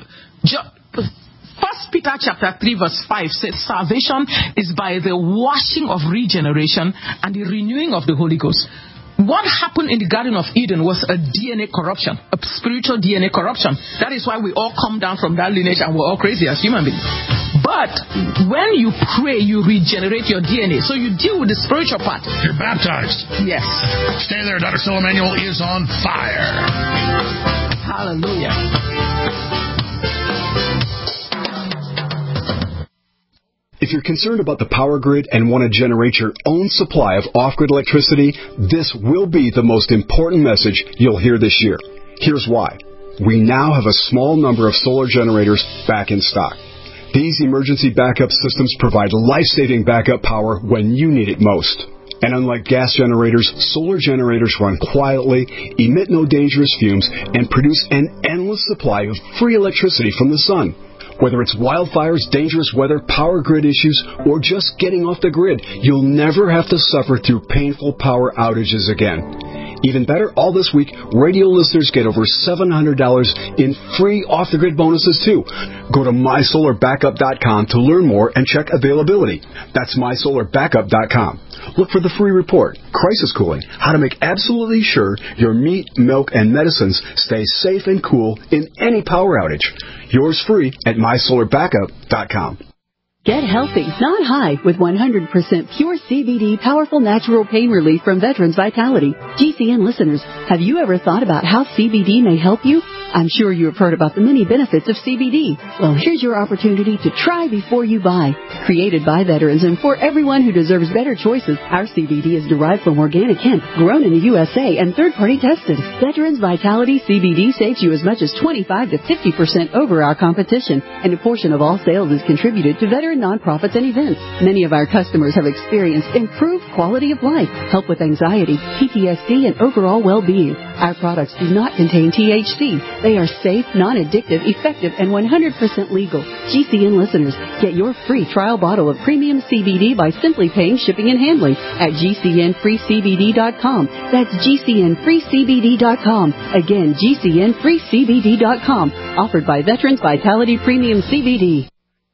First Peter chapter three verse five says salvation is by the washing of regeneration and the renewing of the Holy Ghost. What happened in the Garden of Eden was a D N A corruption, a spiritual D N A corruption. That is why we all come down from that lineage and we're all crazy as human beings. But when you pray, you regenerate your D N A. So you deal with the spiritual part. You're baptized. Yes. Stay there. Doctor Phil Emanuel is on fire. Hallelujah. If you're concerned about the power grid and want to generate your own supply of off-grid electricity, this will be the most important message you'll hear this year. Here's why. We now have a small number of solar generators back in stock. These emergency backup systems provide life-saving backup power when you need it most. And unlike gas generators, solar generators run quietly, emit no dangerous fumes, and produce an endless supply of free electricity from the sun. Whether it's wildfires, dangerous weather, power grid issues, or just getting off the grid, you'll never have to suffer through painful power outages again. Even better, all this week, radio listeners get over seven hundred dollars in free off-the-grid bonuses, too. Go to my solar backup dot com to learn more and check availability. That's my solar backup dot com. Look for the free report, Crisis Cooling, how to make absolutely sure your meat, milk, and medicines stay safe and cool in any power outage. Yours free at my solar backup dot com. Get healthy, not high, with one hundred percent pure C B D powerful natural pain relief from Veterans Vitality. G C N listeners, have you ever thought about how C B D may help you? I'm sure you have heard about the many benefits of C B D. Well, here's your opportunity to try before you buy. Created by veterans and for everyone who deserves better choices, our C B D is derived from organic hemp, grown in the U S A and third-party tested. Veterans Vitality C B D saves you as much as twenty-five to fifty percent over our competition, and a portion of all sales is contributed to veteran nonprofits and events. Many of our customers have experienced improved quality of life, help with anxiety, P T S D, and overall well-being. Our products do not contain T H C. They are safe, non-addictive, effective, and one hundred percent legal. G C N listeners, get your free trial bottle of premium C B D by simply paying shipping and handling at G C N free C B D dot com. That's G C N free C B D dot com. Again, G C N free C B D dot com. Offered by Veterans Vitality Premium C B D.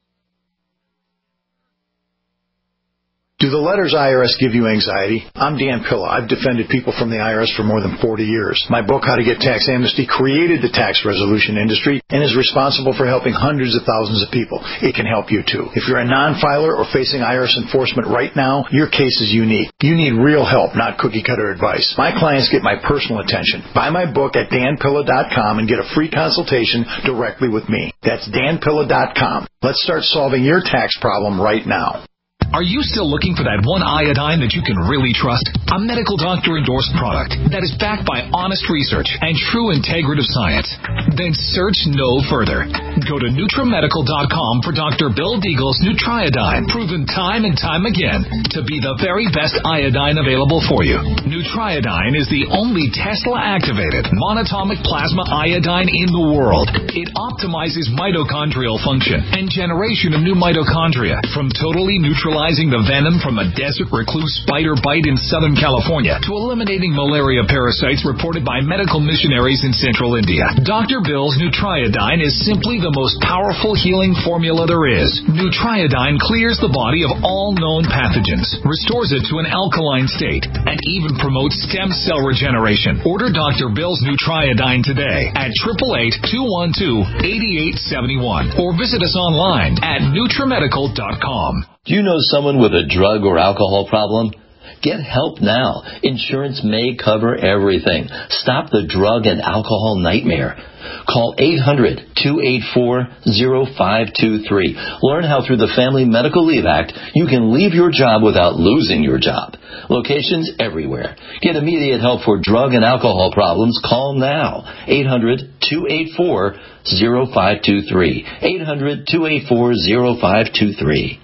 Do the letters I R S give you anxiety? I'm Dan Pilla. I've defended people from the I R S for more than forty years. My book, How to Get Tax Amnesty, created the tax resolution industry and is responsible for helping hundreds of thousands of people. It can help you, too. If you're a non-filer or facing I R S enforcement right now, your case is unique. You need real help, not cookie-cutter advice. My clients get my personal attention. Buy my book at dan pilla dot com and get a free consultation directly with me. That's dan pilla dot com. Let's start solving your tax problem right now. Are you still looking for that one iodine that you can really trust? A medical doctor-endorsed product that is backed by honest research and true integrative science? Then search no further. Go to Nutramedical dot com for Doctor Bill Deagle's Nutriodine, proven time and time again to be the very best iodine available for you. Nutriodine is the only Tesla-activated monatomic plasma iodine in the world. It optimizes mitochondrial function and generation of new mitochondria from totally neutralizing the venom from a desert recluse spider bite in Southern California to eliminating malaria parasites reported by medical missionaries in central India. Doctor Bill's Nutriodine is simply the most powerful healing formula there is. Nutriodine clears the body of all known pathogens, restores it to an alkaline state, and even promotes stem cell regeneration. Order Doctor Bill's Nutriodine today at eight eight eight, two one two, eight eight seven one or visit us online at Nutramedical dot com. Do you know someone with a drug or alcohol problem? Get help now. Insurance may cover everything. Stop the drug and alcohol nightmare. Call eight hundred, two eight four, zero five two three. Learn how through the Family Medical Leave Act you can leave your job without losing your job. Locations everywhere. Get immediate help for drug and alcohol problems. Call now. eight hundred, two eight four, zero five two three. eight hundred, two eight four, zero five two three.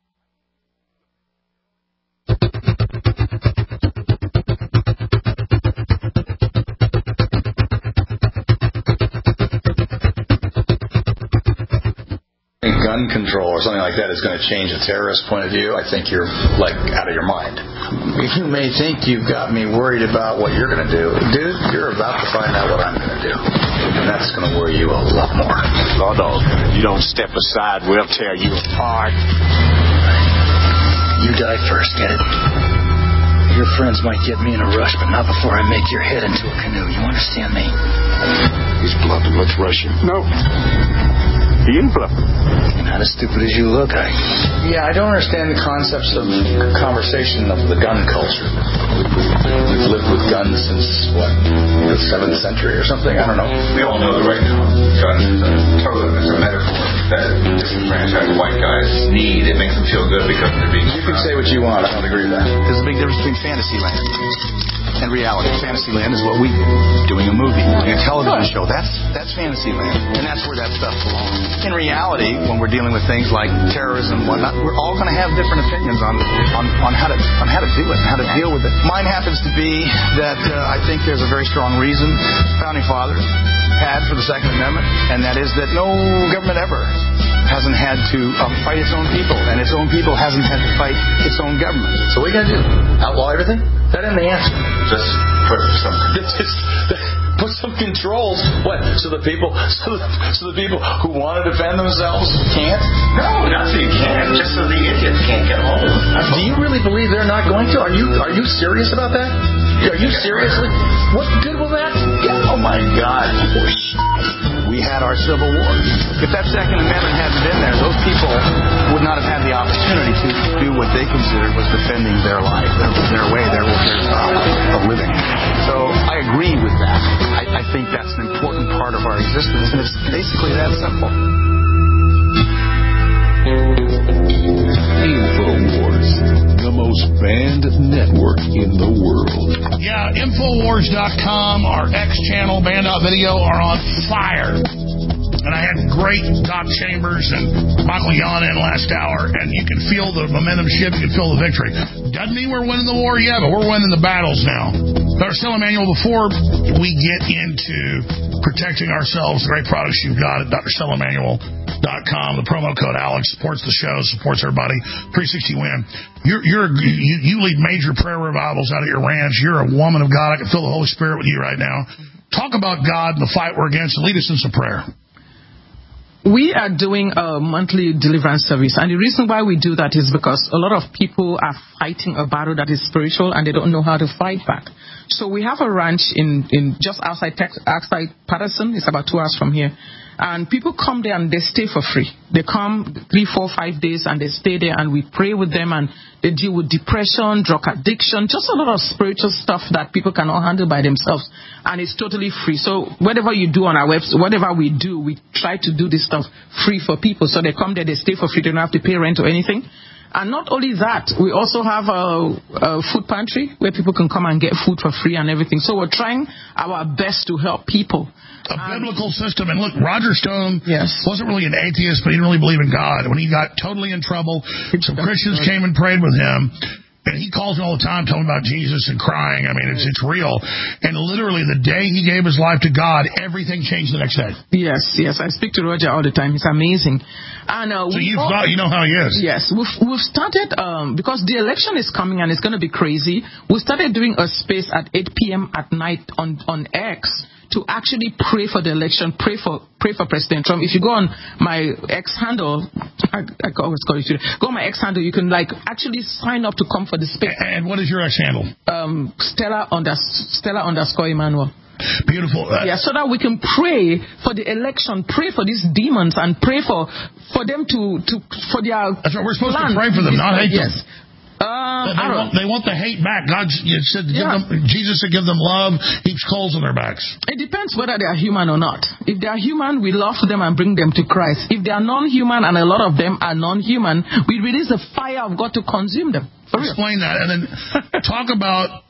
Gun control or something like that is going to change a terrorist point of view, I think you're, like, out of your mind. You may think you've got me worried about what you're going to do. Dude, you're about to find out what I'm going to do. And that's going to worry you a lot more. Law dog, you don't step aside, we'll tear you apart. You die first, get it? Your friends might get me in a rush, but not before I make your head into a canoe. You understand me? He's bluffing. Let's rush him. No. He ain't bluffing. You're not as stupid as you look. I... Yeah, I don't understand the concepts of conversation of the gun culture. We've lived with guns since, what, the seventh century or something? I don't know. We all know that right now guns is a totem, it's a metaphor that disenfranchised white guys need. It makes them feel good because they're being... You can say what you want. I don't agree with that. There's a big difference between Fantasyland and reality. Fantasyland is what we do, doing a movie, doing a television show. That's that's Fantasyland, and that's where that stuff belongs. In reality, when we're dealing with things like terrorism and whatnot, we're all going to have different opinions on on, on how to on how to do it, and how to deal with it. Mine happens to be that uh, I think there's a very strong reason Founding Fathers had for the Second Amendment, and that is that no government ever hasn't had to um, fight its own people, and its own people hasn't had to fight its own government. So what are you going to do? Outlaw everything? That isn't the answer. Just put some... Just put some controls. What? So the people, so the, so the people who want to defend themselves can't? No, not so you can't. Just so the idiots can't get hold of them. Do you really believe they're not going to? Are you Are you serious about that? Are you seriously? What good will that get? Oh my God! We had our Civil War. If that Second Amendment hadn't been there, those people would not have had the opportunity to do what they considered was defending their life, their, their way, their, their style of living. So I agree with that. I, I think that's an important part of our resistance, and it's basically that simple. InfoWars, the most banned network in the world. Yeah, Infowars dot com, our X channel, Band.video, are on fire. And I had great Doc Chambers and Michael Yon in last hour, and you can feel the momentum shift, you can feel the victory. Doesn't mean we're winning the war yet, but we're winning the battles now. Doctor Stella Manuel, before we get into protecting ourselves, the great products you've got at Dr Stella Manuel dot com, the promo code Alex supports the show, supports everybody. three sixty win. You're, you're, you, you lead major prayer revivals out at your ranch. You're a woman of God. I can feel the Holy Spirit with you right now. Talk about God and the fight we're against, and lead us in some prayer. We are doing a monthly deliverance service, and the reason why we do that is because a lot of people are fighting a battle that is spiritual, and they don't know how to fight back. So we have a ranch in, in just outside Texas, outside Patterson. It's about two hours from here. And people come there and they stay for free. They come three, four, five days and they stay there, and we pray with them, and they deal with depression, drug addiction, just a lot of spiritual stuff that people cannot handle by themselves. And it's totally free. So whatever you do on our website, whatever we do, we try to do this stuff free for people. So they come there, they stay for free, they don't have to pay rent or anything. And not only that, we also have a, a food pantry where people can come and get food for free and everything. So we're trying our best to help people. A um, biblical system. And look, Roger Stone yes. wasn't really an atheist, but he didn't really believe in God. When he got totally in trouble, some Christians came and prayed with him. And he calls me all the time telling about Jesus and crying. I mean, it's it's real. And literally, the day he gave his life to God, everything changed the next day. Yes, yes. I speak to Roger all the time. He's amazing. And uh, so you've all, got, you know how he is. Yes. We've, we've started, um, because the election is coming and it's going to be crazy, we started doing a space at eight p.m. at night on, on X to actually pray for the election, pray for pray for President Trump. If you go on my X handle, I, I always call you today, go on my X handle, you can like actually sign up to come for the space. And what is your X handle? Um, Stella, under, Stella underscore Emmanuel. Beautiful. Uh, yeah, so that we can pray for the election, pray for these demons, and pray for for them to, to for their That's what we're supposed plan. to pray for them, not hate yes. them. Um, they, want, they want the hate back. God you said, give yeah. them, Jesus said, give them love, heaps coals on their backs. It depends whether they are human or not. If they are human, we love them and bring them to Christ. If they are non-human, and a lot of them are non-human, we release the fire of God to consume them. For Explain real. that, and then talk about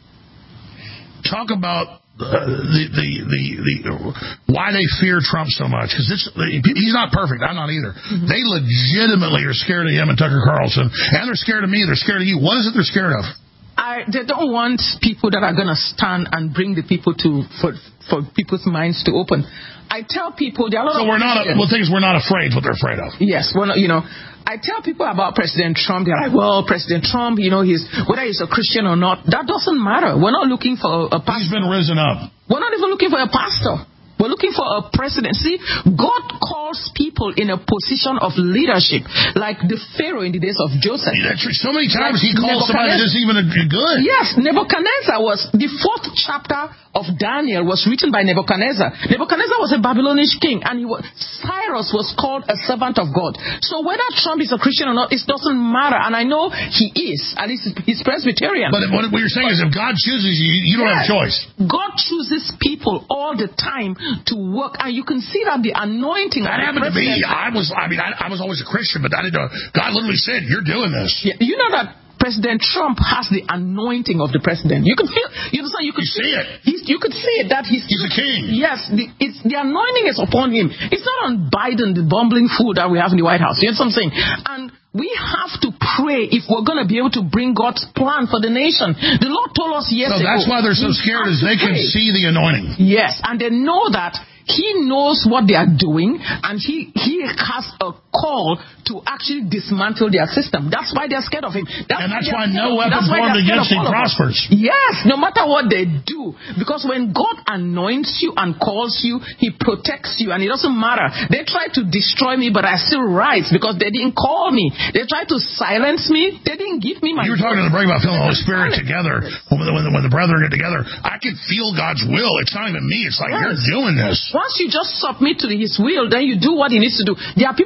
talk about uh, the, the the the why they fear Trump so much, because he's not perfect. I'm not either. Mm-hmm. They legitimately are scared of him and Tucker Carlson, and they're scared of me. They're scared of you. What is it they're scared of? I, they don't want people that are going to stand and bring the people to for for people's minds to open. I tell people there are a lot so of we're not. A, well, things we're not afraid. What they're afraid of. Yes, we're not. You know. I tell people about President Trump, they're like, well, President Trump, you know, he's whether he's a Christian or not, that doesn't matter. We're not looking for a pastor. He's been risen up. We're not even looking for a pastor. We're looking for a president. See, God calls people in a position of leadership, like the Pharaoh in the days of Joseph. Yeah, that's true. So many times like he calls somebody that's even good. Yes, Nebuchadnezzar was, the fourth chapter of Daniel was written by Nebuchadnezzar. Nebuchadnezzar was a Babylonian king, and he was, Cyrus was called a servant of God. So whether Trump is a Christian or not, it doesn't matter. And I know he is, at least he's Presbyterian. But what you're saying but, is if God chooses you, you don't yes, have a choice. God chooses people all the time to work, and you can see that the anointing. That happened to me. I was, I mean, I, I was always a Christian, but I didn't know. God literally said, "You're doing this." Yeah, you know that President Trump has the anointing of the president. You can feel, you understand? You can you see it. He's, you could see it that he's he's a king. Yes, the, it's the anointing is upon him. It's not on Biden, the bumbling fool that we have in the White House. You know what I'm saying? And we have to pray if we're going to be able to bring God's plan for the nation. The Lord told us yesterday. So that's why they're so scared, is they can see the anointing. Yes, and they know that He knows what they are doing, and he, he has a call to actually dismantle their system. That's why they're scared of him. That's and that's why, why no weapon formed against him prospers. Yes, no matter what they do. Because when God anoints you and calls you, He protects you, and it doesn't matter. They try to destroy me, but I still rise because they didn't call me. They tried to silence me. They didn't give me my... You were talking to the break about feeling the Holy Spirit together. When the, when, the, when the brethren get together, I can feel God's will. It's not even me. It's like, yes, you're doing this. Once you just submit to His will, then you do what He needs to do. There are people God is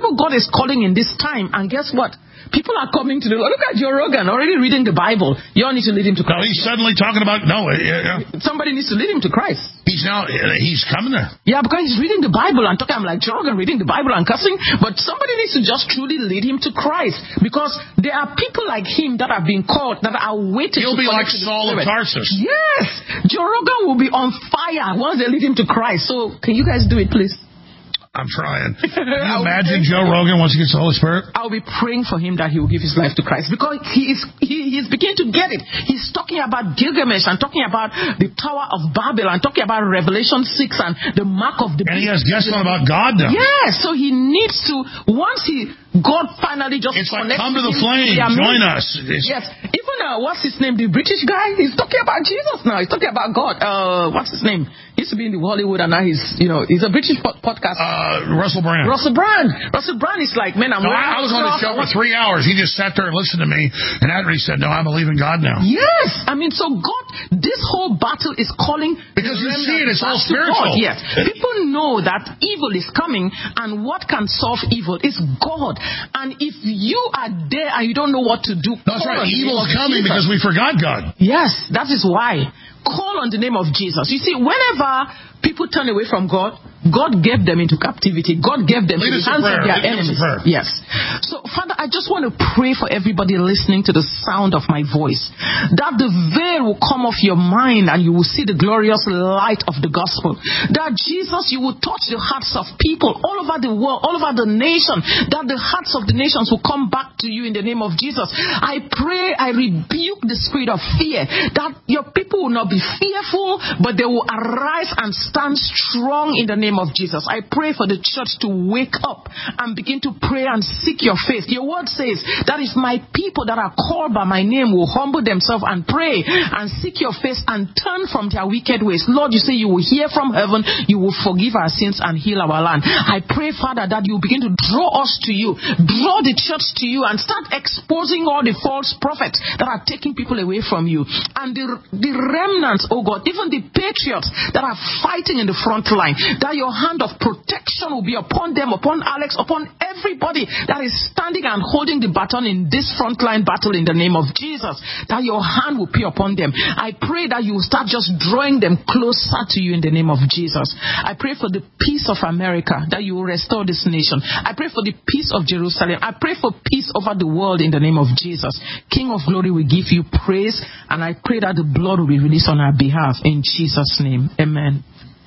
is calling in this time. And guess what? People are coming to the Lord. Look at Joe Rogan already reading the Bible. You all need to lead him to Christ. No, he's suddenly talking about, no. Uh, Somebody needs to lead him to Christ. He's now, he's coming there. Yeah, because he's reading the Bible and talking. I'm like, Joe Rogan reading the Bible and cussing. But somebody needs to just truly lead him to Christ. Because there are people like him that have been called, that are waiting. He'll to be like Saul of Tarsus. Yes. Joe Rogan will be on fire once they lead him to Christ. So can you guys do it, please? I'm trying. Can you imagine Joe Rogan once he gets the Holy Spirit? I'll be praying for him that he will give his life to Christ, because he is he, he is beginning to get it. He's talking about Gilgamesh and talking about the Tower of Babel and talking about Revelation six and the mark of the beast. And he has guests on about God now. Yes, so he needs to, once he, God finally just it's like, come to the flame, join us. It's, yes, even uh, what's his name, the British guy, he's talking about Jesus now. He's talking about God. Uh, what's his name? He used to be in the Hollywood, and now he's, you know, he's a British po- podcast. Uh, Russell Brand. Russell Brand. Russell Brand is like, man, I'm. No, I was on the show for three hours. He just sat there and listened to me, and after he said, "No, I believe in God now." Yes, I mean, so God, this whole battle is calling because you see it. It's all spiritual. Yes, people know that evil is coming, and what can solve evil is God. And if you are there and you don't know what to do, no, that's right. Evil is coming because we forgot God. Yes, that is why. Call on the name of Jesus. You see, whenever people turn away from God, God gave them into captivity. God gave them Lead to the hands of their Lead enemies. Yes. So, Father, I just want to pray for everybody listening to the sound of my voice, that the veil will come off your mind and you will see the glorious light of the gospel. That Jesus, you will touch the hearts of people all over the world, all over the nation, that the hearts of the nations will come back to you in the name of Jesus. I pray, I rebuke the spirit of fear, that your people will not be fearful, but they will arise and stand strong in the name of Jesus. I pray for the church to wake up and begin to pray and seek your face. Your word says that if my people that are called by my name will humble themselves and pray and seek your face and turn from their wicked ways, Lord, you say you will hear from heaven, you will forgive our sins and heal our land. I pray, Father, that you begin to draw us to you, draw the church to you, and start exposing all the false prophets that are taking people away from you. And the, the remnants, oh God, even the patriots that are fighting in the front line, that your hand of protection will be upon them, upon Alex, upon everybody that is standing and holding the baton in this frontline battle in the name of Jesus, that your hand will be upon them. I pray that you will start just drawing them closer to you in the name of Jesus. I pray for the peace of America, that you will restore this nation. I pray for the peace of Jerusalem. I pray for peace over the world in the name of Jesus. King of glory, we give you praise, and I pray that the blood will be released on our behalf in Jesus' name. Amen.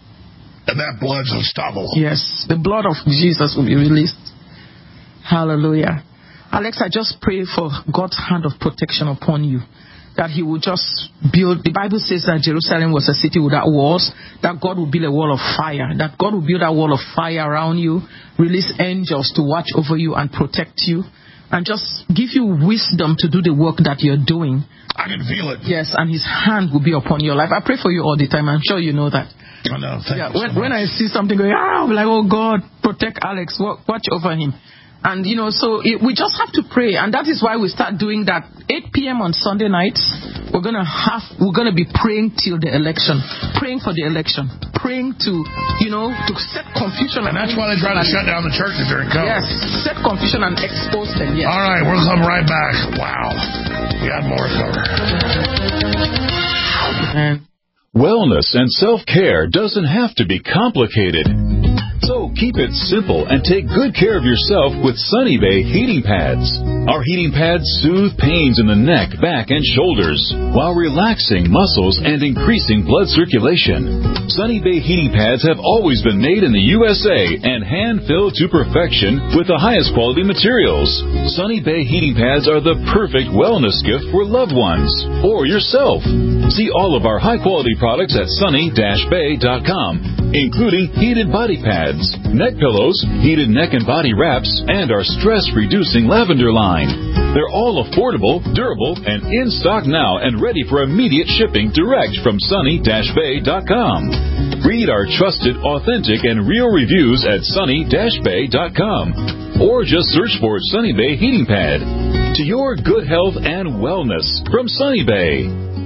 And that blood's unstoppable. Yes, the blood of Jesus will be released. Hallelujah. Alex, I just pray for God's hand of protection upon you, that he will just build. The Bible says that Jerusalem was a city without walls, that God will build a wall of fire, that God will build a wall of fire around you, release angels to watch over you and protect you, and just give you wisdom to do the work that you're doing. I can feel it. Yes, and his hand will be upon your life. I pray for you all the time. I'm sure you know that. Oh, no, thank yeah, you when, so when I see something going, ah, I'm like, oh God, protect Alex, watch over him. And, you know, so it, we just have to pray. And that is why we start doing that. eight p.m. on Sunday nights, we're going to have, we're going to be praying till the election. Praying for the election. Praying to, you know, to set confusion. And that's why they try to shut down the churches during COVID. Yes, set confusion and expose them, yes. All right, we'll come right back. Wow. We got more to cover. And wellness and self-care doesn't have to be complicated. So keep it simple and take good care of yourself with Sunny Bay heating pads. Our heating pads soothe pains in the neck, back, and shoulders while relaxing muscles and increasing blood circulation. Sunny Bay heating pads have always been made in the U S A and hand-filled to perfection with the highest quality materials. Sunny Bay heating pads are the perfect wellness gift for loved ones or yourself. See all of our high-quality products at sunny dash bay dot com, including heated body pads, neck pillows, heated neck and body wraps, and our stress-reducing lavender line. They're all affordable, durable, and in stock now and ready for immediate shipping direct from sunny dash bay dot com. Read our trusted, authentic, and real reviews at sunny dash bay dot com, or just search for Sunny Bay Heating Pad. To your good health and wellness from Sunny Bay.